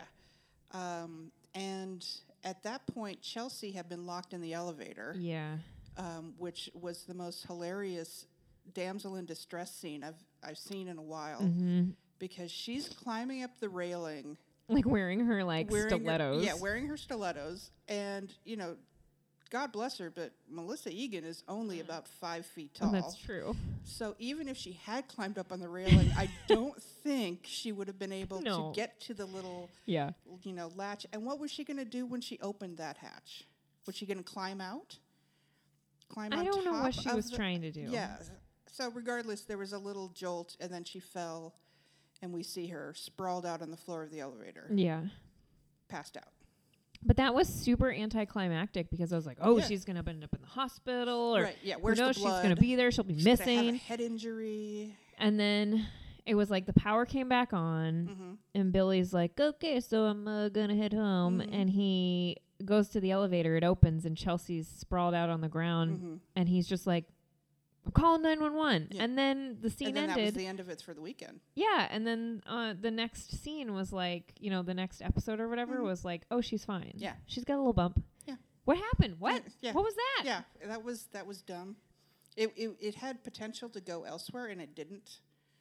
um, and at that point, Chelsea had been locked in the elevator, Yeah. um, which was the most hilarious damsel in distress scene I've I've seen in a while, Mm-hmm. because she's climbing up the railing, Like wearing her like wearing her- stilettos. yeah, wearing her stilettos, and you know, God bless her, but Melissa Egan is only about five feet Oh, tall. that's true. So even if she had climbed up on the railing, I don't think she would have been able No. to get to the little, Yeah. you know, latch. And what was she going to do when she opened that hatch? Was she going to climb out? Climb I on don't know top what she of was the- trying to do. Yeah. So regardless, there was a little jolt, and then she fell, and we see her sprawled out on the floor of the elevator, Yeah. passed out. But that was super anticlimactic because I was like, oh, Yeah. she's going to end up in the hospital or Right, yeah, who where's knows, the she's blood? going to be there. She'll be She's gonna have a missing. head injury. And then it was like the power came back on Mm-hmm. and Billy's like, okay, so I'm uh, going to head home. Mhm. And he goes to the elevator. It opens and Chelsea's sprawled out on the ground. Mm-hmm. And he's just like, I'm calling nine one one. Yeah. And then the scene And then that was ended. the end of it for the weekend. Yeah. And then uh, the next scene was like, you know, the next episode or whatever Mhm. was like, oh, she's fine. Yeah. She's got a little bump. Yeah. What happened? What? Yeah. What was that? Yeah, that was that was dumb. It it, it had potential to go elsewhere, and it didn't.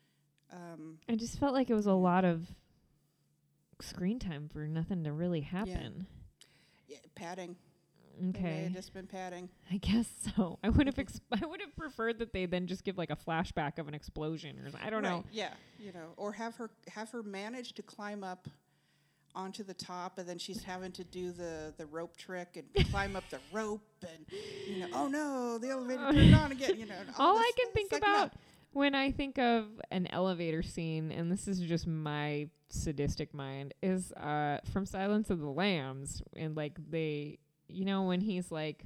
Um, I just felt like it was a lot of screen time for nothing to really happen. yeah, padding. It may Okay. have just been padding. I guess so. I would have ex- I would have preferred that they then just give like a flashback of an explosion or something. I don't Right, know. Yeah, you know, or have her have her manage to climb up onto the top, and then she's having to do the the rope trick and climb up the rope, and you know, oh no, the elevator turned on again. You know, and All this I can stuff. think It's like, no. about when I think of an elevator scene, and this is just my sadistic mind, is uh, from Silence of the Lambs, and like they, you know, when he's like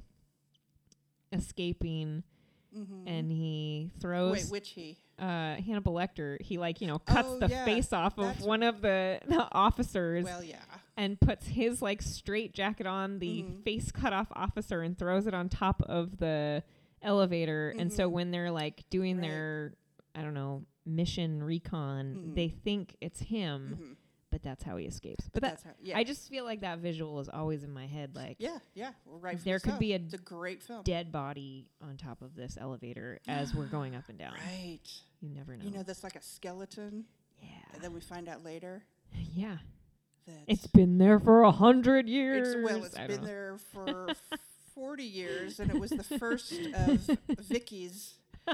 escaping Mhm. and he throws Wait, which he? uh, Hannibal Lecter, he like, you know, cuts Oh, the yeah, face off of that's- one of the, the officers Well, yeah. and puts his like straight jacket on the Mhm. face cut off officer and throws it on top of the elevator. And so Mhm. when they're like doing Right. their, I don't know, mission recon, Mhm. they think it's him, Mhm. but that's how he escapes. But that, That's how, yeah. I just feel like that visual is always in my head, like Yeah, yeah, well, rightfully there could so. be a It's a great film. dead body on top of this elevator as we're going up and down. Right. You never know. You know, that's like a skeleton, and yeah. then we find out later Yeah. that It's been there for a hundred years. it's well, it's I don't been know. there for forty years, and it was the first of Vicky's. you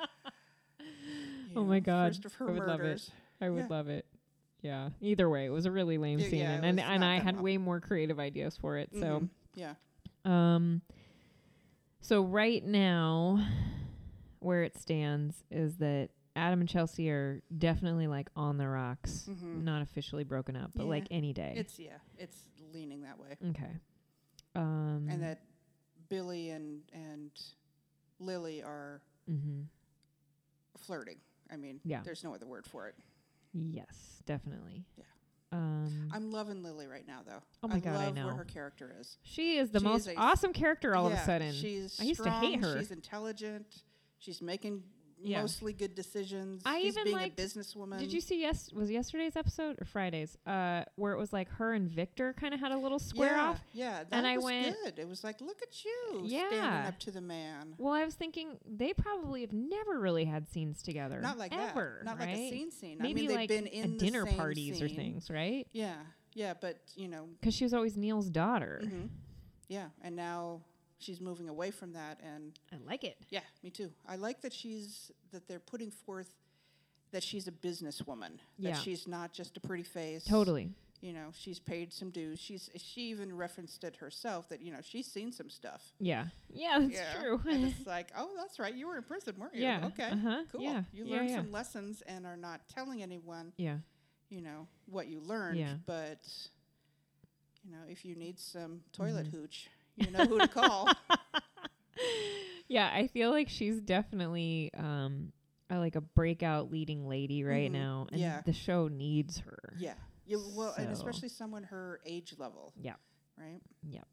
Oh my know, God, First of her I would love it. murders. I would Yeah. love it. Yeah. Either way, it was a really lame Yeah, scene, yeah, and it and, was and not I done had well. way more creative ideas for it. So, Mhm. Yeah. um, so right now, where it stands is that Adam and Chelsea are definitely like on the rocks, Mhm. not officially broken up, but Yeah. like any day. It's yeah, it's leaning that way, okay. Um, and that Billy and and Lily are mhm. flirting. I mean, Yeah. there's no other word for it. Yes, definitely. Yeah. Um, I'm loving Lily right now, though. Oh my I God, I love know. where her character is. she is the she most is a awesome character all of Yeah, a sudden. She's I used to strong, hate her. She's intelligent. She's making Yeah. mostly good decisions. I she's even being liked- a businesswoman. Did you see yes was yesterday's episode or Friday's? Uh, where it was like her and Victor kind of had a little square yeah, off. Yeah, that And I was went- good. It was like, look at you Yeah. standing up to the man. Well, I was thinking they probably have never really had scenes together. Not like ever, that. Not right? like a scene scene. Maybe I mean, they've like been a in the dinner same parties or scene. things, right? Yeah, yeah, but you know, Because she was always Neil's daughter. mhm. yeah, and now she's moving away from that, and I like it. yeah, me too. I like that she's that they're putting forth that she's a businesswoman. Yeah. That she's not just a pretty face. Totally. you know, she's paid some dues. She's she even referenced it herself that, you know, she's seen some stuff. Yeah. Yeah, that's Yeah. true. And it's like, oh, that's right. You were in prison, weren't you? Yeah. Okay. Uh-huh. Cool. Yeah. You Yeah, learned yeah. some lessons and are not telling anyone, yeah. you know, what you learned. Yeah. But, you know, if you need some toilet Mhm. hooch, you know who to call. Yeah, I feel like she's definitely um a, like a breakout leading lady right Mhm. now, and Yeah. the show needs her. Yeah. You, well, and So- especially someone her age level. Yeah. Right? Yep.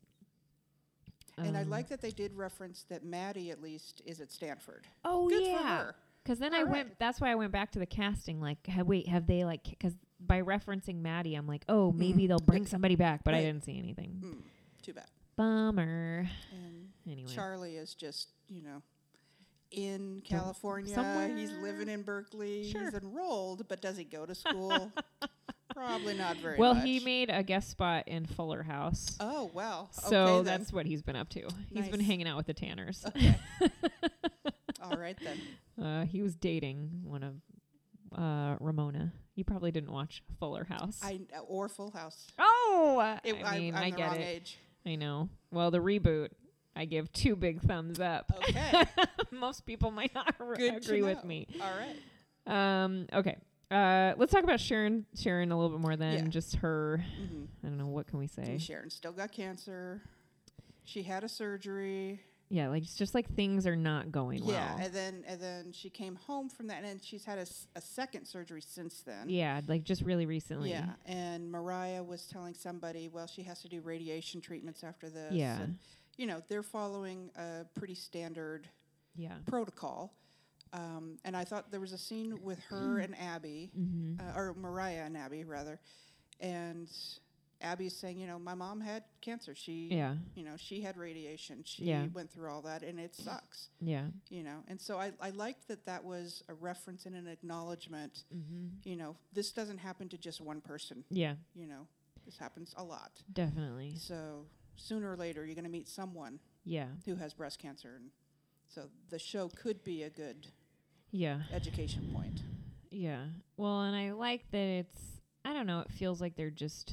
And I Um, like that they did reference that Maddie, at least, is at Stanford. Oh Good yeah. for her. Because then I All went. right. That's why I went back to the casting. Like, ha, wait, have they like? Because by referencing Maddie, I'm like, oh, maybe Mhm. they'll bring somebody back, but I Right. didn't see anything. Mm, too bad. Bummer. And Anyway. Charlie is just, you know, in California. somewhere. He's living in Berkeley. Sure. He's enrolled, but does he go to school? Probably not very well, much. he made a guest spot in Fuller House. Oh, well. So okay, then. that's what he's been up to. He's been Nice. hanging out with the Tanners. Okay. All right, then. Uh, he was dating one of uh, Ramona. You probably didn't watch Fuller House. I Or Full House. oh, It, I mean, I'm I the get wrong it. age. I know. Well, the reboot, I give two big thumbs up. Okay. Most people might not r- Good to agree with know. me. All right. Um, okay. Uh, let's talk about Sharon. Sharon a little bit more than Yeah. just her. Mm-hmm. I don't know, what can we say? Sharon still got cancer. She had a surgery. Yeah, like it's just like things are not going Yeah, well. and then and then she came home from that, and then she's had a, s- a second surgery since then. Yeah, like just really recently. Yeah, and Mariah was telling somebody, well, she has to do radiation treatments after this. Yeah. And, you know, they're following a pretty standard Yeah. protocol. Um, and I thought there was a scene with her and Abby, Mm-hmm. uh, or Mariah and Abby, rather. And Abby's saying, you know, my mom had cancer. She, Yeah. you know, she had radiation. She Yeah. went through all that, and it sucks. Yeah. You know, and so I, I liked that that was a reference and an acknowledgement. Mm-hmm. You know, this doesn't happen to just one person. Yeah, You know, this happens a lot. definitely. So sooner or later, you're going to meet someone Yeah. who has breast cancer. And so the show could be a good Yeah. education point. Yeah. Well, and I like that it's, I don't know, it feels like they're just,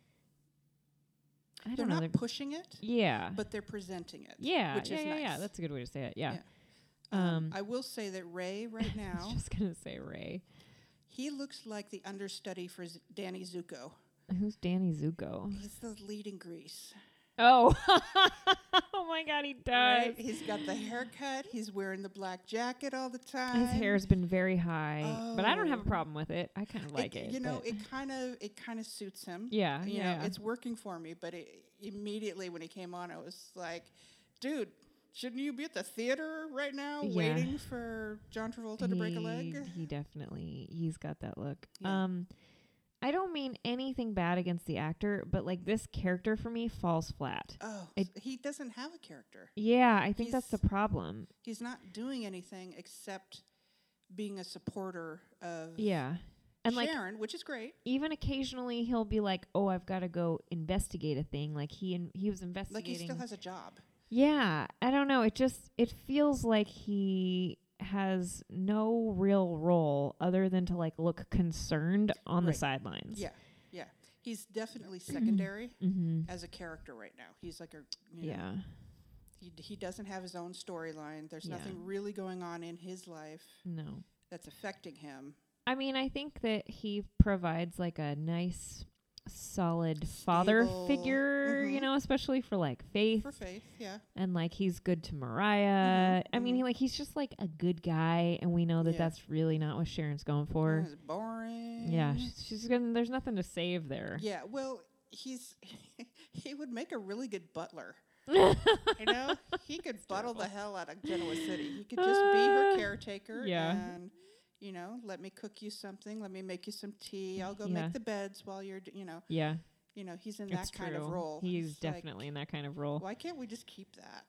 I They're don't know. not They're, pushing it, yeah. but they're presenting it. yeah. which yeah, is yeah, yeah. nice. That's a good way to say it. Yeah. Um, Um, I will say that Ray right I now, was just going to say Ray. he looks like the understudy for Z- Danny Zuko. Who's Danny Zuko? He's the lead in Grease. Oh. Oh my God, he does. Right? He's got the haircut. He's wearing the black jacket all the time. His hair's been very high, but I don't have a Oh. problem with it. I kind of like it. You know, but- it kind of it kind of suits him. yeah, You yeah. know, it's working for me. But it, immediately when he came on, I was like, dude, shouldn't you be at the theater right now Yeah. waiting for John Travolta to break a leg? He- He definitely, he's got that look. Yeah. Um, I don't mean anything bad against the actor, but like this character for me falls flat. Oh, It- s- he doesn't have a character. Yeah, I think that's the He's- problem. He's not doing anything except being a supporter of Yeah. And like Sharon, which is great. even occasionally he'll be like, "Oh, I've got to go investigate a thing." Like he in, he was Like investigating. he still has a job. Yeah, I don't know. It just it feels like he has no real role other than to like look concerned on the Right. sidelines. Yeah, yeah. He's definitely secondary Mhm. as a character right now. He's like a you know, Yeah. he d- he doesn't have his own storyline. There's Yeah. nothing really going on in his life No. that's affecting him. I mean, I think that he provides like a nice solid father Stable. figure, you Mhm. know, especially for like Faith, For Faith, yeah. and like he's good to Mariah. Mhm, I mean, mhm. he like he's just like a good guy, and we know that Yeah. that's really not what Sharon's going for. It's boring. Yeah, she's, she's gonna. There's nothing to save there. Yeah, well, he's he would make a really good butler. You know, he could buttle the hell out of Genoa City. He could just be her Uh, caretaker yeah. and, you know, let me cook you something. Let me make you some tea. I'll go Yeah. make the beds while you're, d- you know, Yeah, you know, he's in it's that kind true. of role. He's It's like, definitely in that kind of role. why can't we just keep that?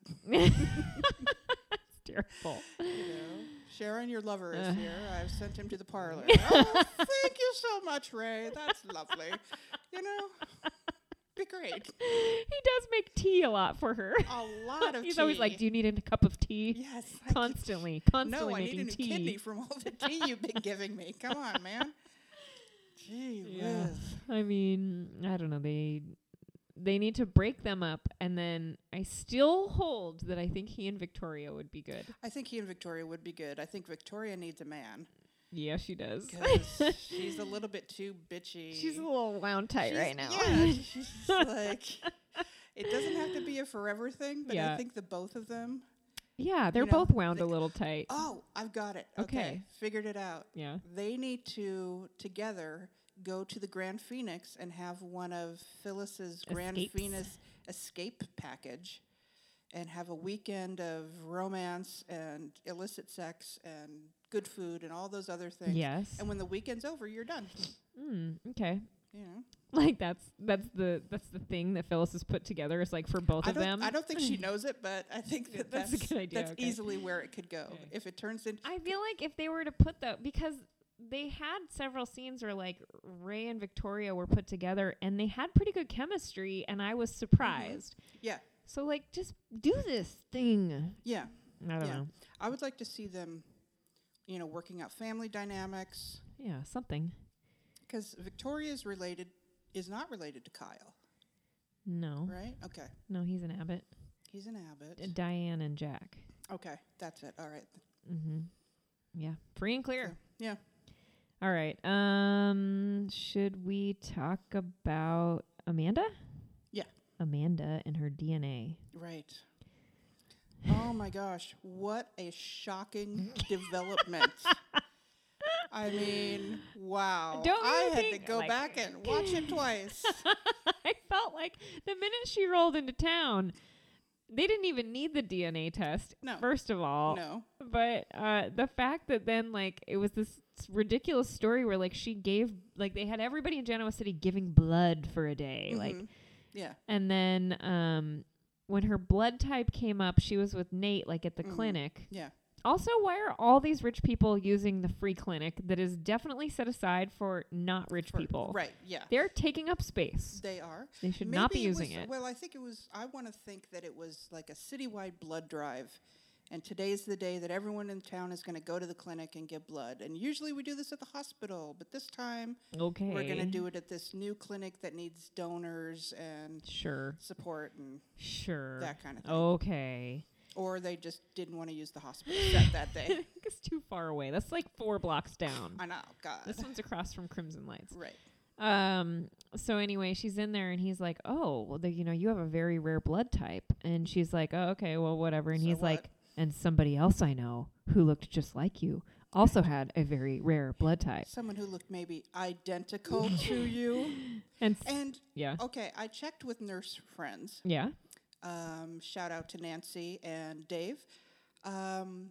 It's terrible. You know, Sharon, your lover is Ugh. here. I've sent him to the parlor. Oh, thank you so much, Ray. That's lovely. You know, be great. He does make tea a lot for her. A lot of He's tea. always like, "Do you need a cup of tea?" Yes. I could- Constantly, constantly No, I need making a new tea. kidney from all the tea you've been giving me. Come on, man. Gee Yeah. whiz. I mean, I don't know. They they need to break them up, and then I still hold that I think he and Victoria would be good. I think he and Victoria would be good. I think Victoria needs a man. Yeah, she does. 'Cause she's a little bit too bitchy. She's a little wound tight She's- right now. Yeah, she's just like, it doesn't have to be a forever thing, but Yeah. I think the both of them. Yeah, they're You know, both wound they- a little tight. Oh, I've got it. Okay. Okay. Figured it out. Yeah. They need to together go to the Grand Phoenix and have one of Phyllis's Grand Escapes. Phoenix escape package and have a weekend of romance and illicit sex and good food and all those other things. Yes. And when the weekend's over, you're done. Mm, okay. You know. Like that's that's the that's the thing that Phyllis has put together is like for both I of don't, them. I don't think she knows it, but I think that That's that's, a good idea, that's okay. easily where it could go. Okay. If it turns into I feel like if they were to put the because they had several scenes where like Ray and Victoria were put together and they had pretty good chemistry and I was surprised. yeah, So like just do this thing. yeah. I don't Yeah. know. I would like to see them, you know, working out family dynamics. Yeah, something. Because Victoria is related, is not related to Kyle, No. right? Okay. No, he's an Abbott. He's an Abbott. Uh, Diane and Jack. Okay, that's it. All right. Mm-hmm. Yeah. Free and clear. So, yeah. All right. Um, should we talk about Amanda? Yeah. Amanda and her D N A. Right. Oh my gosh, what a shocking development. I mean, wow. Don't you I had to think, go like- back and watch it twice. I felt like the minute she rolled into town, they didn't even need the D N A test. No. First of all. No. But uh, the fact that then like it was this ridiculous story where like she gave like they had everybody in Genoa City giving blood for a day, like, Mhm. Yeah. and then um when her blood type came up, she was with Nate like at the Mhm. clinic. Yeah. Also, why are all these rich people using the free clinic that is definitely set aside for not rich For- people? Right, yeah. They're taking up space. They are. They should not be Maybe using was, it. Well, I think it was, I want to think that it was like a citywide blood drive. And today's the day that everyone in town is going to go to the clinic and give blood. And usually we do this at the hospital, but this time Okay. we're going to do it at this new clinic that needs donors and Sure. support and Sure. that kind of thing. Okay. Or they just didn't want to use the hospital set that day. It's too far away. That's like four blocks down. I know, God. This one's across from Crimson Lights. Right. Um. So anyway, she's in there, and he's like, "Oh, well, the, you know, you have a very rare blood type." And she's like, "Oh, okay, well, whatever." And So he's what? like, "And somebody else I know who looked just like you also had a very rare blood type." Someone who looked maybe identical to you. And, s- And, yeah, okay, I checked with nurse friends. yeah. Um, shout out to Nancy and Dave. Um,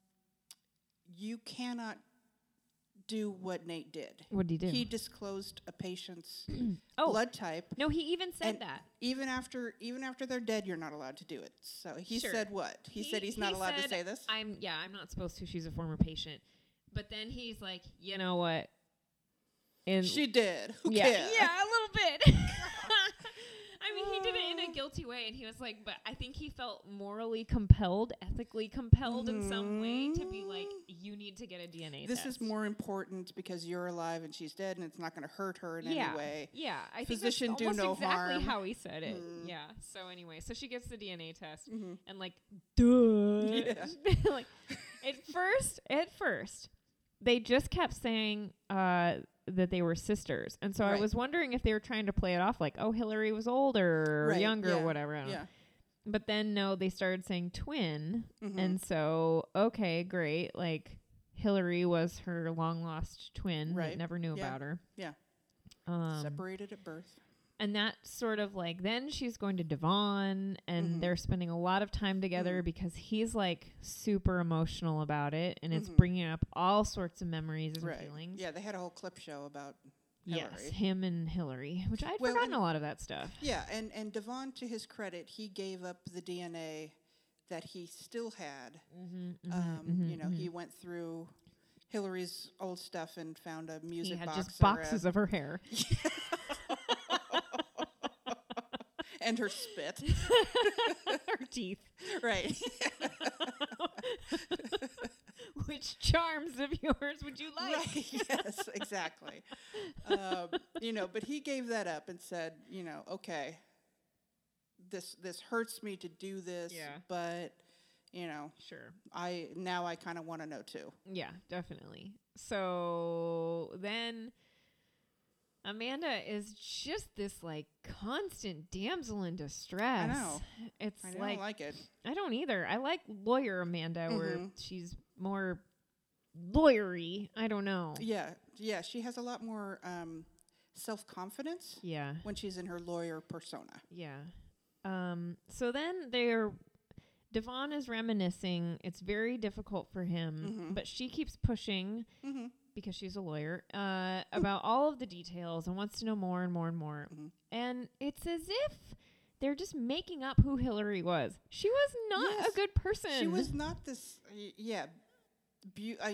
you cannot do what Nate did. What did he do? He disclosed a patient's oh, blood type. no, he even said and that. Even after even after they're dead, you're not allowed to do it. So he Sure. said what? He, said he's not allowed to said, say this? I'm yeah, I'm not supposed to. She's a former patient. But then he's like, you know what? And She did. Who yeah, cares? yeah, a little bit. I mean, he did it in a guilty way, and he was like, but I think he felt morally compelled, ethically compelled in some way to be like, you need to get a D N A This test. is more important because you're alive and she's dead, and it's not going to hurt her in yeah, any way. Yeah, I Physician think do that's almost no exactly harm. how he said it. Mm. Yeah. So anyway, so she gets the D N A test, Mhm. and like, duh. Yeah. like, at first, at first, they just kept saying uh, that they were sisters, and so I Right. was wondering if they were trying to play it off like, oh, Hillary was older or Right, younger yeah, or whatever. I don't know. Yeah. But then no, they started saying twin, Mhm. and so okay, great. Like Hillary was her long lost twin Right. that never knew Yeah. about her. Yeah. Um, Separated at birth. and that sort of like then she's going to Devon, and Mhm. they're spending a lot of time together Mhm. because he's like super emotional about it, and it's Mhm. bringing up all sorts of memories and Right. feelings. Yeah, they had a whole clip show about Yes, Hillary. him and Hillary, which I'd Well, forgotten and- a lot of that stuff. Yeah, and, and Devon, to his credit, he gave up the D N A that he still had. Mm-hmm, Um, you know, he went through Hillary's old stuff and found a music he had box just or a- boxes of her hair. and her spit. her teeth. Right. Which Which charms of yours would you like? Right. Yes, exactly. um, you know, but he gave that up and said, you know, okay, this this hurts me to do this, Yeah. but you know, Sure. I now I kind of want to know too. Yeah, definitely. So then Amanda is just this like constant damsel in distress. I know. It's I don't like, like it. I don't either. I like lawyer Amanda where Mhm. she's more lawyery. I don't know. Yeah, yeah. She has a lot more um, self confidence Yeah. when she's in her lawyer persona. Yeah. Um, so then they're Devon is reminiscing. It's very difficult for him, Mhm. but she keeps pushing Mm-hmm. because she's a lawyer uh, about all of the details and wants to know more and more and more. Mhm. And it's as if they're just making up who Hillary was. She was not Yes. a good person. She was not this. Y- yeah, bu- I,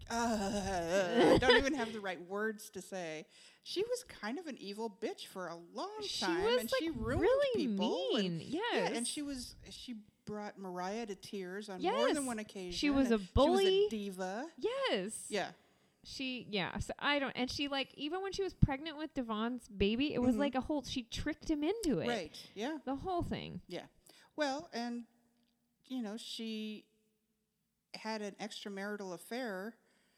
uh, I don't even have the right words to say. She was kind of an evil bitch for a long She time, was and like she ruined really people. mean. And, yes. yeah, and she was she brought Mariah to tears on Yes. more than one occasion. She was and a bully. She was a diva. Yes. Yeah. She, yeah. So I don't, and she like, even when she was pregnant with Devon's baby, it was Mhm. like a whole, she tricked him into it. Right. Yeah. The whole thing. Yeah. Well, and you know, she had an extramarital affair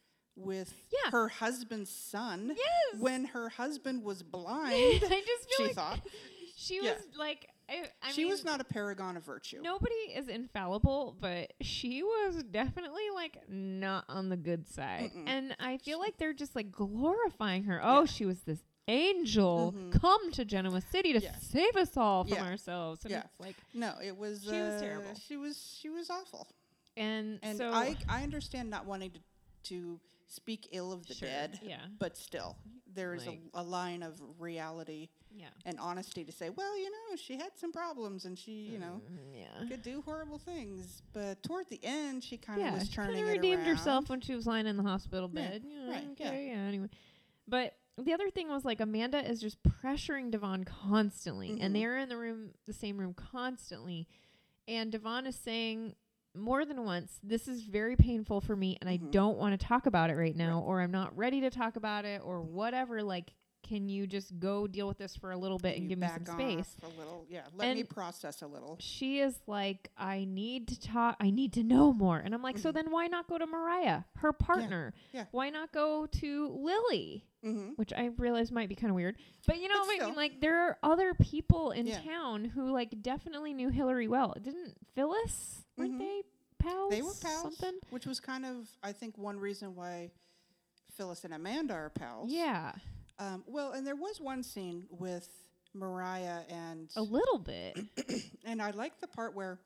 with Yeah. her husband's son Yes. when her husband was blind. I just feel she like thought she Yeah. was like, I, I she mean, was not a paragon of virtue. nobody is infallible, but she was definitely like not on the good side. Mm-mm. And I feel like they're just like glorifying her. Oh, Yeah. she was this angel Mhm. come to Genoa City to Yeah. save us all from Yeah. ourselves. And Yeah. it's like, No, it was. She was uh, terrible. She was. She was awful. and, And so I, I understand not wanting to, to speak ill of the Sure, dead, yeah, but still, there is Like- a, a line of reality yeah, and honesty to say, well, you know, she had some problems and she, you know, Mm, yeah. could do horrible things. But toward the end, she kind of Yeah, was she turning kind of it redeemed around. herself when she was lying in the hospital Yeah, bed. You know, right, yeah. okay, yeah. Anyway, but the other thing was like Amanda is just pressuring Devon constantly, Mhm. and they're in the room, the same room constantly, and Devon is saying more than once, "This is very painful for me, and Mhm. I don't want to talk about it right now, or I'm not ready to talk about it, or whatever. Like, can you just go deal with this for a little bit Can and you give me back some space?" off a little, yeah. Let me And process a little. She is like, I need to talk. I need to know more. And I'm like, so Mhm. then why not go to Mariah, her partner? yeah. Why not go to Lily? Mm-hmm. Which I realize might be kind of weird. But you know But what I mean? still. Like, there are other people in Yeah. town who, like, definitely knew Hillary well. Didn't Phyllis? Weren't Mhm. they pals? They were pals, Something? which was kind of, I think, one reason why Phyllis and Amanda are pals. Yeah. Um, well, and there was one scene with Mariah and A little bit. and I like the part where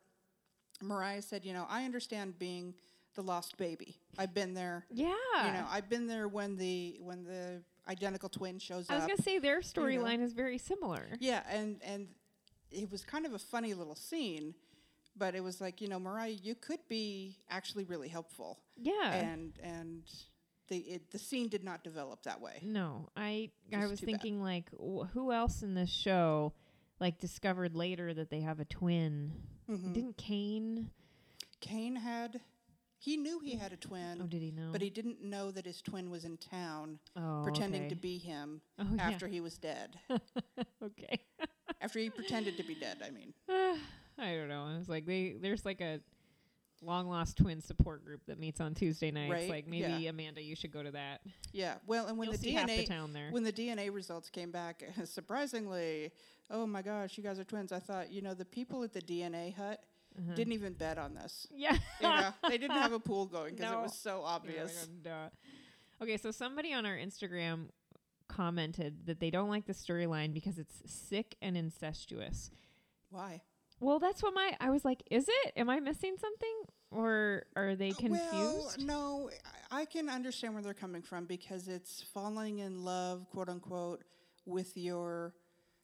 Mariah said, you know, I understand being the lost baby. I've been there. Yeah. You know, I've been there when the when the identical twin shows I was up. going to say their know. storyline is very similar. Yeah, and and it was kind of a funny little scene, but it was like, you know, Mariah, you could be actually really helpful. Yeah. And and the it, the scene did not develop that way. No, I I Just was too bad. thinking like wh- who else in this show like discovered later that they have a twin? Mhm. Didn't Kane? Kane had he knew he had a twin, Oh, did he know? but he didn't know that his twin was in town oh, pretending okay. to be him oh, after he was dead. yeah. okay. After he pretended to be dead, I mean. I don't know. I was like they there's like a long lost twin support group that meets on Tuesday nights. Right, Like maybe yeah. Amanda, you should go to that. Yeah. Well, and when You'll the see D N half A the town there. when the D N A results came back, surprisingly, oh my gosh, you guys are twins. I thought, you know, the people at the D N A hut Uh-huh. didn't even bet on this. Yeah. You know, they didn't have a pool going because No. it was so You're obvious. like, "Oh, duh." Okay, so somebody on our Instagram commented that they don't like the storyline because it's sick and incestuous. Why? Well, that's what my I was like, is it? Am I missing something? Or are they confused? Well, no, I I can understand where they're coming from because it's falling in love, quote unquote, with your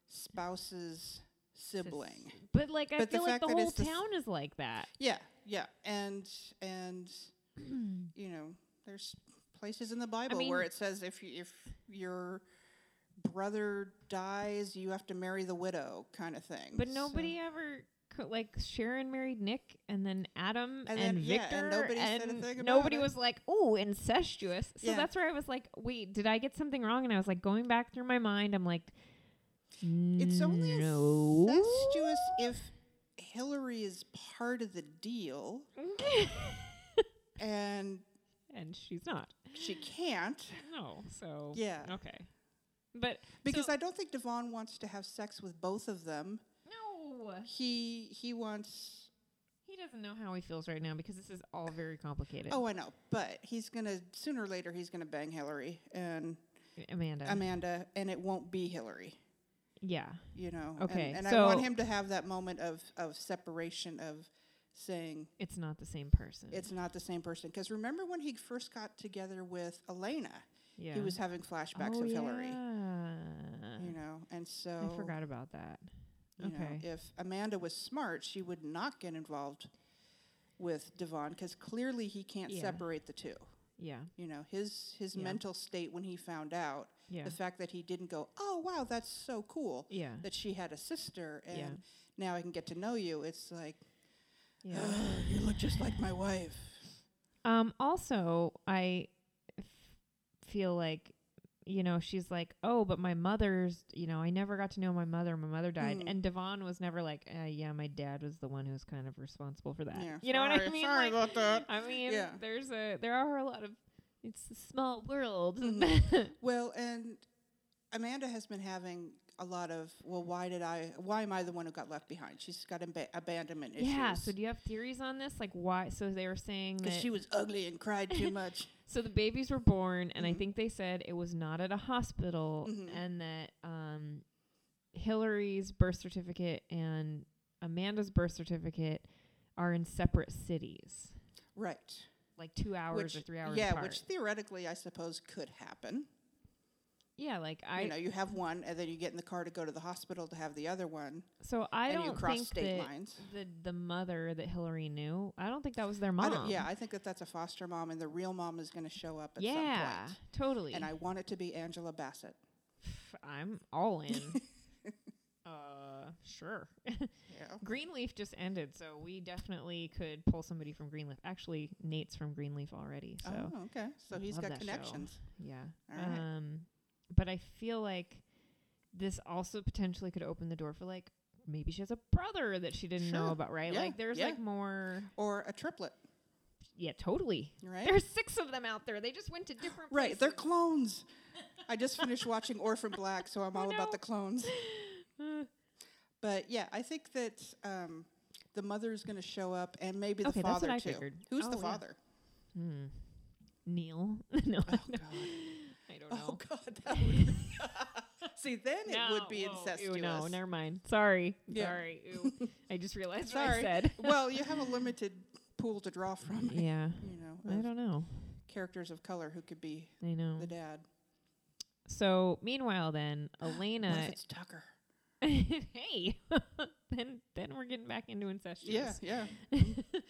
spouse's sibling. But like I But the feel like fact the that whole it's the s- town is like that. Yeah, yeah, and and you know, there's places in the Bible mean- where it says if y- if your brother dies, you have to marry the widow, kind of thing. But So- nobody ever like Sharon married Nick, and then Adam And and, then- yeah, Victor, and nobody said a and thing about nobody it. was like, "Oh, incestuous." So Yeah. that's where I was like, "Wait, did I get something wrong?" And I was like going back through my mind. I'm like, It's only no. incestuous if Hillary is part of the deal, and and she's not. she can't. No. So Yeah. okay, but Because so, I don't think Devon wants to have sex with both of them. no, He he wants. he doesn't know how he feels right now because this is all very complicated. Oh, I know, but he's gonna sooner or later he's gonna bang Hillary and Amanda. Amanda, and it won't be Hillary. Yeah. You know. Okay, And, and so- I want him to have that moment of of separation of saying It's not the same person. it's not the same person. Because remember when he first got together with Elena, yeah. he was having flashbacks oh, of yeah. Hillary. You know, and so I forgot about that. you know, Okay. if Amanda was smart, she would not get involved with Devon because clearly he can't Yeah. separate the two. Yeah. You know, his his Yeah. mental state when he found out, Yeah. the fact that he didn't go, oh wow, that's so cool Yeah. that she had a sister, and Yeah. now I can get to know you. It's like, Yeah. you look just like my wife. Um, also, I f- feel like, you know, she's like, oh, but my mother's, you know, I never got to know my mother. My mother died. Mm. And Devon was never like, uh, yeah, my dad was the one who was kind of responsible for that. Yeah, you know what I sorry- mean? Sorry Like, about that. I mean, Yeah. there's a, there are a lot of, it's a small world. Mhm. Well, and Amanda has been having a lot of, well, why did I, why am I the one who got left behind? She's got ab- abandonment issues. yeah. So do you have theories on this? Like why? So they were saying Because that. she was ugly and cried too much. So the babies were born, and I Mhm. think they said it was not at a hospital, Mhm. and that um, Hillary's birth certificate and Amanda's birth certificate are in separate cities, Right. like two hours Which, or three hours yeah, apart. which theoretically I suppose could happen. yeah, like I. you know, you have one, and then you get in the car to go to the hospital to have the other one, so I and you don't cross think state that lines. the the mother that Hillary knew. I don't think that was their I mom. don't, yeah, I think that that's a foster mom, and the real mom is going to show up at yeah, some point. totally. And I want it to be Angela Bassett. I'm all in. uh, sure. Yeah. Greenleaf just ended, so we definitely could pull somebody from Greenleaf. Actually, Nate's from Greenleaf already, so Oh, okay. So he's love got that show. connections. yeah. All right. Um, but I feel like this also potentially could open the door for like maybe she has a brother that she didn't know Sure. about, right? Yeah, Like there's yeah. like more. Or a triplet, Yeah, totally. right? There's six of them out there. They just went to different Right, places. they're clones. I just finished watching Orphan Black, so I'm Oh, all no. about the clones. Uh, But yeah, I think that um, the mother's going to show up, and maybe the Okay, that's father what I too. figured. Who's Oh, the yeah. father? hmm. Neil. no, Oh no, God! I don't know. Oh God! That would see, then it No, would be whoa, incestuous. Ew, no, never mind. Sorry. Yeah. Sorry. Ew. I just realized what I Sorry. said. Well, you have a limited pool to draw from. yeah. You know, I of don't know. characters of color who could be I know. the dad. So meanwhile, then Elena. What if it's Tucker? hey, then then we're getting back into incestuous. Yeah, yeah.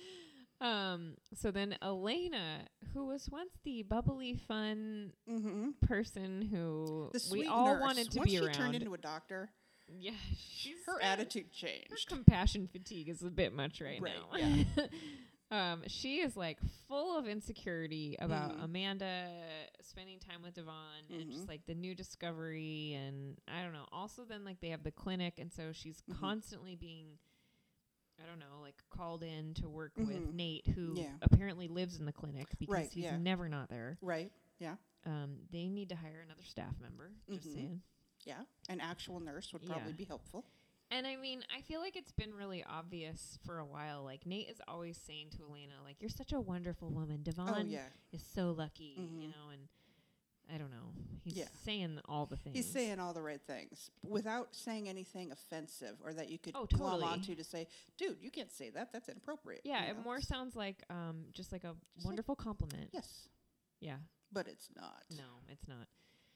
um. So then Elena, who was once the bubbly, fun Mm-hmm. person who The sweet we all nurse. wanted to Once be she around. turned into a doctor, yeah, she's her got- attitude Her changed. compassion fatigue is a bit much right, Right, now. um, she is like full of insecurity about Mhm. Amanda spending time with Devon and Mhm. just like the new discovery, and I don't know. Also, then like they have the clinic, and so she's Mhm. constantly being, I don't know, like called in to work with Mhm. Nate, who Yeah. apparently lives in the clinic because Right, he's yeah. never not there. Right. Yeah. Um, they need to hire another staff member. Just Mhm. saying. Yeah. An actual nurse would probably Yeah. be helpful. And I mean, I feel like it's been really obvious for a while. Like Nate is always saying to Elena, like, "You're such a wonderful woman. Devon Oh yeah. is so lucky," you Mhm. know. And I don't know. He's Yeah. saying all the things. He's saying all the right things without saying anything offensive or that you could Oh, glom totally. onto to say, dude, you can't say that. That's inappropriate. Yeah, you it know? more sounds like um just like a Just like- wonderful compliment. Yes, Yeah. but it's not. No, it's not.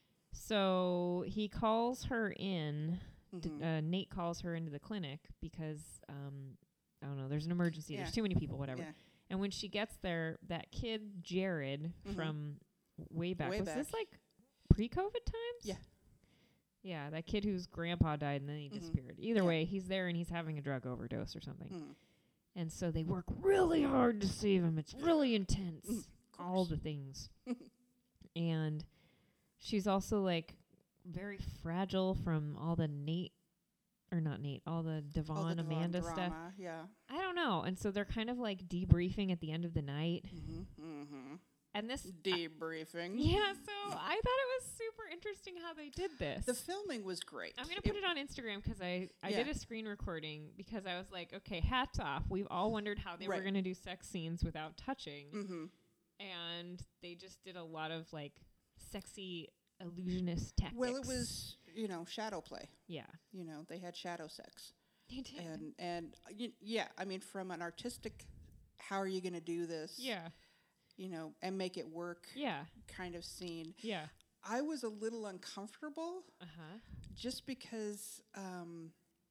So he calls her in. D- Mhm. uh, Nate calls her into the clinic because um I don't know. There's an emergency. Yeah. There's too many people. Whatever. Yeah. And when she gets there, that kid Jared Mhm. from way back Way was this back. like pre-COVID times? Yeah. Yeah, that kid whose grandpa died and then he Mhm. disappeared. Either Yeah. way, he's there and he's having a drug overdose or something. Mm. And so they work really hard to save him. It's really intense. Mm, of All course. the things. And she's also like very fragile from all the Nate or not Nate, all the Devon, All the Devon Amanda drama, stuff. Yeah. I don't know. And so they're kind of like debriefing at the end of the night. Mm-hmm. Mm-hmm. And this Debriefing. yeah, so I thought it was super interesting how they did this. The filming was great. I'm going to put it on Instagram because I, I Yeah. did a screen recording because I was like, okay, hats off. We've all wondered how they were Right. going to do sex scenes without touching. Mm-hmm. And they just did a lot of like sexy illusionist tactics. Well, it was, you know, shadow play. Yeah. You know, they had shadow sex. They did. And, and uh, y- yeah, I mean, from an artistic, how are you going to do this? yeah. You know, and make it work Yeah. kind of scene. Yeah. I was a little uncomfortable Uh-huh. just because um,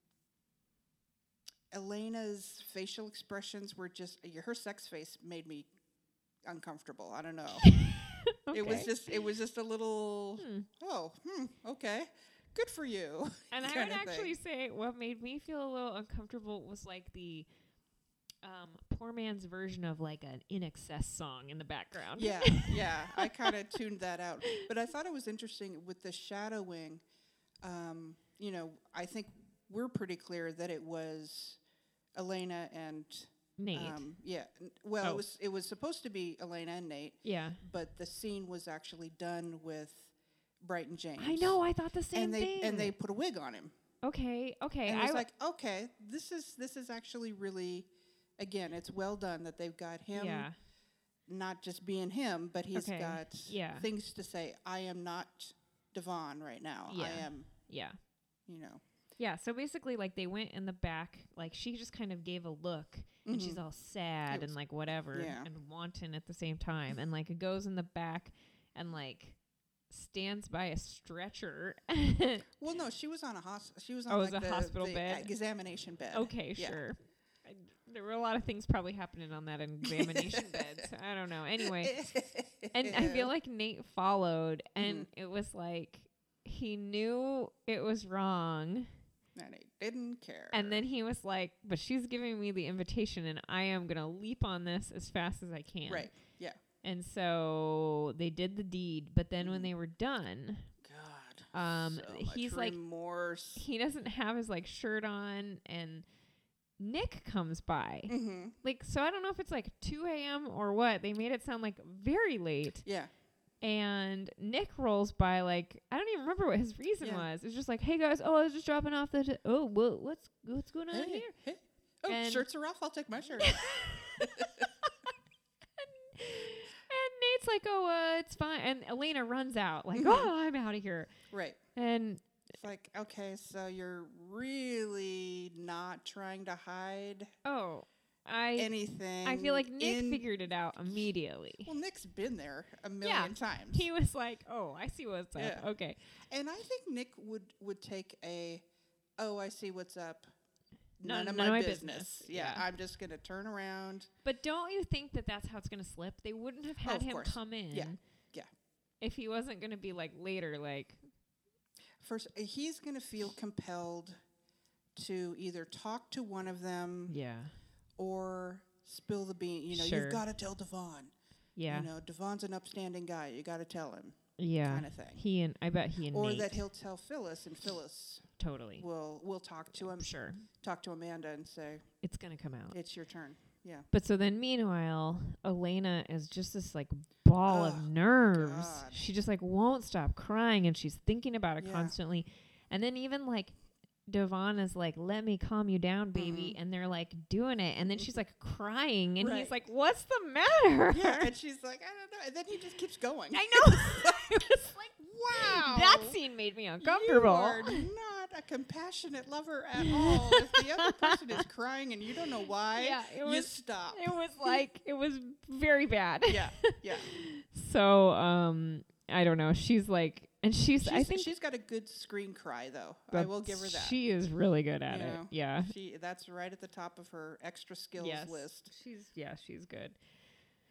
Elena's facial expressions were just, y- her sex face made me uncomfortable. I don't know. Okay. It was just, it was just a little, Hmm. oh, hmm, okay, good for you. And I would kinda actually thing. say what made me feel a little uncomfortable was like the um, poor man's version of like an In Excess song in the background. Yeah, yeah, I kind of tuned that out. But I thought it was interesting with the shadowing. Um, you know, I think we're pretty clear that it was Elena and Nate. Um, yeah, n- well, Oh. it was it was supposed to be Elena and Nate, yeah. but the scene was actually done with Brighton James. I know. I thought the same and they thing. and they put a wig on him. Okay. Okay. And I I was w- like, okay, this is this is actually really, again, it's well done that they've got him yeah. not just being him, but he's Okay. got Yeah. things to say. I am not Devon right now. Yeah. I am, Yeah. you know. Yeah. So basically, like they went in the back. Like she just kind of gave a look, and she's Mhm. all sad It and was- like whatever, yeah. and wanton at the same time, and like it goes in the back, and like stands by a stretcher. Well, no, she was on a hos- She was on Oh, it like was a the, hospital the bed? examination bed. Okay, Yeah. sure. I, there were a lot of things probably happening on that examination bed. So I don't know. Anyway, and I feel like Nate followed, and Mhm. it was like he knew it was wrong, and I didn't care. and then he was like, "But she's giving me the invitation, and I am gonna leap on this as fast as I can." right, yeah. And so they did the deed, but then when Mhm. they were done, God, um, so much he's like, remorse. he doesn't have his like shirt on, and Nick comes by. Mm-hmm. Like, so I don't know if it's like two a.m. or what. They made it sound like very late. Yeah, And Nick rolls by, like, I don't even remember what his reason Yeah. was. It's just like, hey guys, oh, I was just dropping off the, t- oh, well, what's what's going on hey, here? hey. Oh, And- shirts are off. I'll take my shirt. And Nate's like, oh, uh, it's fine. And Elena runs out, like, Mhm. oh, I'm out of here. Right. And It's like, okay, so you're really not trying to hide oh, I anything. I feel like Nick in- figured it out immediately. Well, Nick's been there a million times. He was like, oh, I see what's up. Yeah. Okay. And I think Nick would, would take a, oh, I see what's up. None- None, of none my, of my business. business. Yeah, Yeah. I'm just going to turn around. But don't you think that that's how it's going to slip? They wouldn't have had of him course. come in Yeah. Yeah. if he wasn't going to be like later, like, First, uh, he's going to feel compelled to either talk to one of them yeah, or spill the bean. You know, Sure. you've got to tell Devon. yeah, You know, Devon's an upstanding guy. You got to tell him, yeah. kind of thing. He and I bet he and Or Nate that he'll tell Phyllis, and Phyllis totally. will will talk to him, Sure, talk to Amanda, and say, it's going to come out. "It's your turn." Yeah. But so then, meanwhile, Elena is just this like ball Oh, of nerves. God. She just like won't stop crying, and she's thinking about it Yeah. constantly. And then even like Devon is like, "Let me calm you down, baby," Mhm. and they're like doing it, and then she's like crying, and Right. he's like, "What's the matter?" Yeah, and she's like, "I don't know," and then he just keeps going. I know. It was like, Wow. that scene made me uncomfortable. You are not a compassionate lover at all. If the other person is crying and you don't know why, Yeah, it you was- stop. It was like it was very bad. yeah, yeah. So um, I don't know. She's like, and she's, She's, I think she's got a good screen cry, though. I will give her that. She is really good at You it. know, Yeah. She that's right at the top of her extra skills Yes. list. She's yeah, she's good.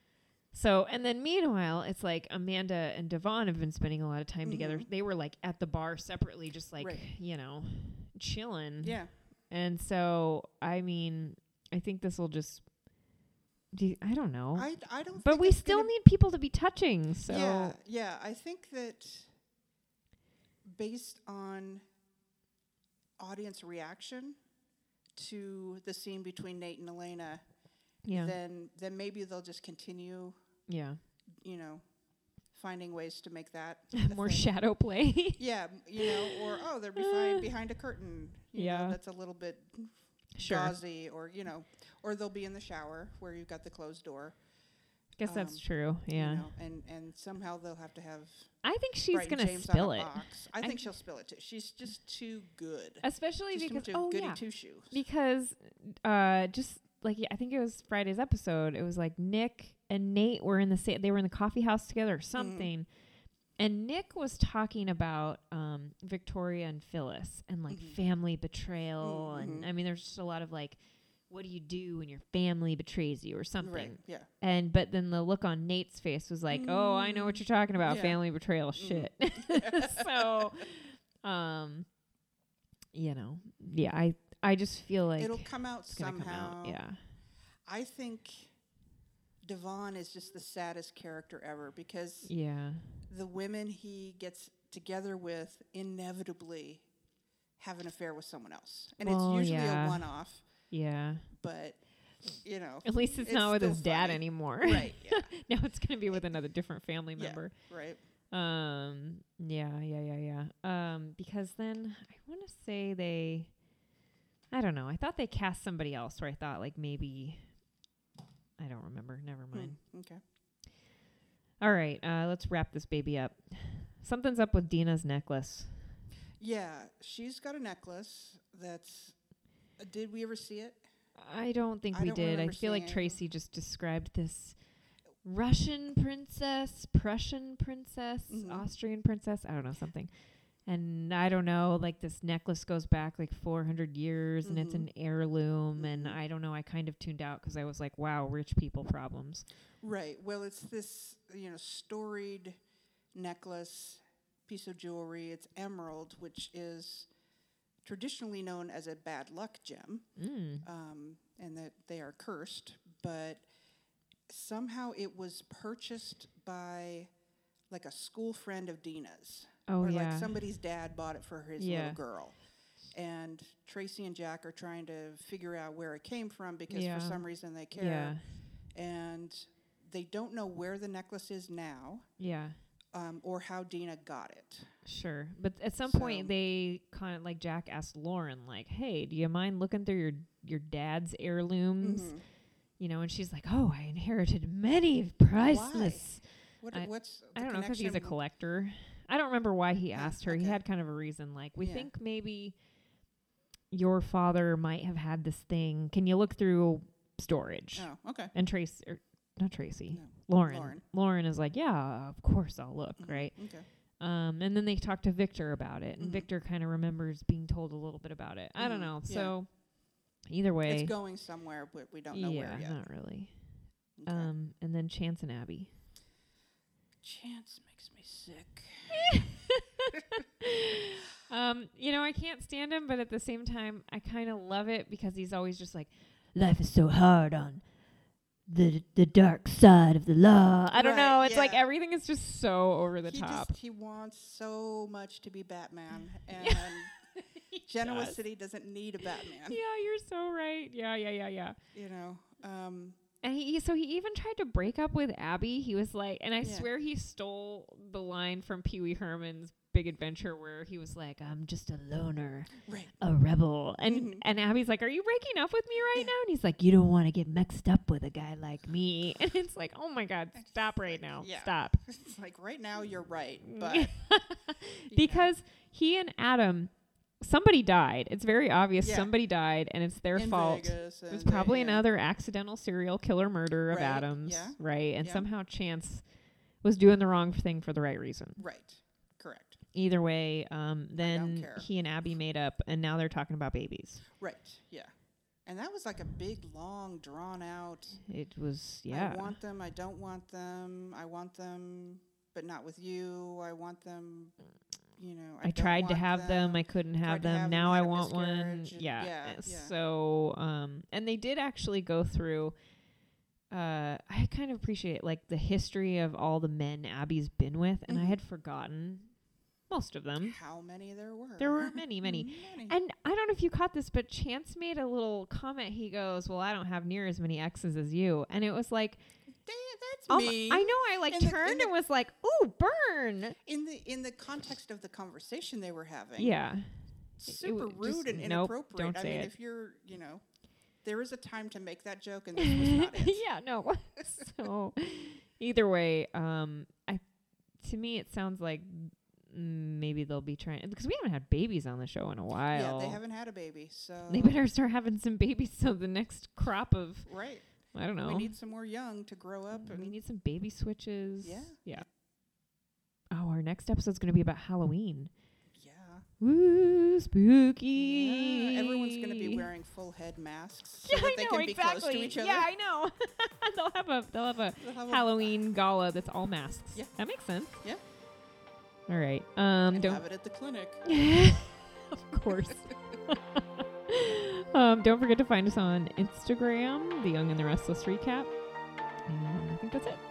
So, and then meanwhile, it's like Amanda and Devon have been spending a lot of time Mhm. together. They were like at the bar separately, just like, Right. you know, chilling. Yeah. And so, I mean, I think this will just, do you- I don't know. I, I don't but think we it's still gonna- need people to be touching. So, Yeah, yeah. I think that based on audience reaction to the scene between Nate and Elena, yeah. then then maybe they'll just continue, yeah. you know, finding ways to make that a More thing. shadow play. Yeah, m- you know, or oh, they're behind behind a curtain. You Yeah. know, that's a little bit Sure. gauzy, or you know, or they'll be in the shower where you've got the closed door. Guess that's um, true. Yeah. You know, and and somehow they'll have to have I think she's Brighton going to James spill on a it. box. I, I think th- she'll spill it too. She's just too good. Especially She's because, too oh, goody yeah. two shoes. Because uh, just like, yeah, I think it was Friday's episode. It was like Nick and Nate were in the sa- they were in the coffee house together or something. And Nick was talking about um, Victoria and Phyllis and like Mhm. family betrayal. And Mhm. I mean, there's just a lot of like, what do you do when your family betrays you or something? Right. Yeah. And but then the look on Nate's face was like, "Oh, I know what you're talking about, Yeah. family betrayal Mhm. shit." So, um, you know, yeah, I I just feel like It'll come out it's gonna somehow. come out. Yeah, I think Devon is just the saddest character ever because yeah, the women he gets together with inevitably have an affair with someone else, and Well, it's usually yeah. a one-off. yeah. But you know, At least it's, It's not with still his dad funny. anymore. right? Yeah. Now it's gonna be with another different family Yeah. member. Right. Um, yeah, yeah, yeah, yeah. Um, because then I want to say they, I don't know. I thought they cast somebody else, where I thought like maybe, I don't remember. Never mind. Hmm. Okay. All right, uh, let's wrap this baby up. Something's up with Dina's necklace. Yeah, she's got a necklace that's. Uh, did we ever see it? I don't think I we don't did. I remember feel like seeing it. Tracy just described this Russian princess, Prussian princess, Mhm. Austrian princess. I don't know, something. And I don't know, like this necklace goes back like four hundred years and it's Mhm. an heirloom. And Mhm. I don't know, I kind of tuned out because I was like, wow, rich people problems. Right. Well, it's this, you know, storied necklace, piece of jewelry. It's emerald, which is traditionally known as a bad luck gem, Mm. um, and that they are cursed. But somehow it was purchased by like a school friend of Dina's, Oh, or yeah. like somebody's dad bought it for his Yeah. little girl. And Tracy and Jack are trying to figure out where it came from because Yeah. for some reason they care. Yeah. And they don't know where the necklace is now, Yeah. um, or how Dina got it. Sure. But at some So- point they kind of like Jack asked Lauren like, "Hey, do you mind looking through your your dad's heirlooms?" Mhm. You know, and she's like, "Oh, I inherited many priceless." What, I- what's I the don't know because he's a connection? collector. I don't remember why he Huh, asked her. He okay. had kind of a reason like, "We Yeah. think maybe your father might have had this thing. Can you look through storage?" Oh, okay. And Tracy or not Tracy. No. Lauren. Lauren. Lauren is like, "Yeah, of course I'll look," Mhm. right? Okay. Um, and then they talk to Victor about it, and Mhm. Victor kind of remembers being told a little bit about it. I don't Mhm. know. Yeah. So either way, It's going somewhere, but we don't know yeah, where yet. not really. Okay. Um, and then Chance and Abby. Chance makes me sick. um, you know, I can't stand him, but at the same time, I kind of love it because he's always just like, life is so hard on the the dark side of the law. I don't Right, know. It's like yeah. everything is just so over the he top. just he wants so much to be Batman, and He Genoa does. City doesn't need a Batman. Yeah, you're so right. Yeah, yeah, yeah, yeah. You know. Um, And he, so he even tried to break up with Abby. He was like, and I Yeah. swear he stole the line from Pee Wee Herman's Big Adventure where he was like, I'm just a loner, right. a rebel. And Mhm. and Abby's like, are you breaking up with me right Yeah. now? And he's like, you don't want to get mixed up with a guy like me. And it's like, oh my God, stop right now. Yeah. Stop. It's like right now you're right, but you know. Because he and Adam, somebody died. It's very obvious Yeah. somebody died and it's their in fault. Vegas It was and they- probably yeah. another accidental serial killer murder of Right, Adams, yeah, right? And yeah. somehow Chance was doing the wrong thing for the right reason. Right. Correct. Either way, um, then care. he and Abby made up, and now they're talking about babies. Right. Yeah. And that was like a big, long, drawn out. It was, yeah. I want them. I don't want them. I want them, but not with you. I want them. You know, I, I tried to want have them. them. I couldn't have them. Have now them, I want one. Yeah. Yeah. Yeah, yeah. So, um, and they did actually go through. Uh, I kind of appreciate like the history of all the men Abby's been with, and mm-hmm. I had forgotten most of them. How many there were? There were many, many. many. And I don't know if you caught this, but Chance made a little comment. He goes, "Well, I don't have near as many exes as you," and it was like. That's um, me. I know. I like in turned the, and was like, "Ooh, burn!" In the in the context of the conversation they were having. Yeah. Super it, rude and nope, inappropriate. Don't I say mean, it. if you're, you know, there is a time to make that joke, and this was not it. Yeah. No. So, either way, um, I to me it sounds like maybe they'll be trying because we haven't had babies on the show in a while. Yeah, they haven't had a baby, so they better start having some babies. So the next crop of right. I don't know. We need some more young to grow up. We And need some baby switches. Yeah. Yeah. Oh, our next episode's going to be about Halloween. Yeah. Woo, spooky. Yeah. Everyone's going to be wearing full head masks so yeah, that they I know, can be exactly. close to each other. Yeah, I know. they'll have a they'll have a They'll have Halloween gala that's all masks. Yeah. That makes sense. Yeah. All right. Um and don't have it at the clinic. Of course. um, don't forget to find us on Instagram, The Young and the Restless Recap. And I think that's it.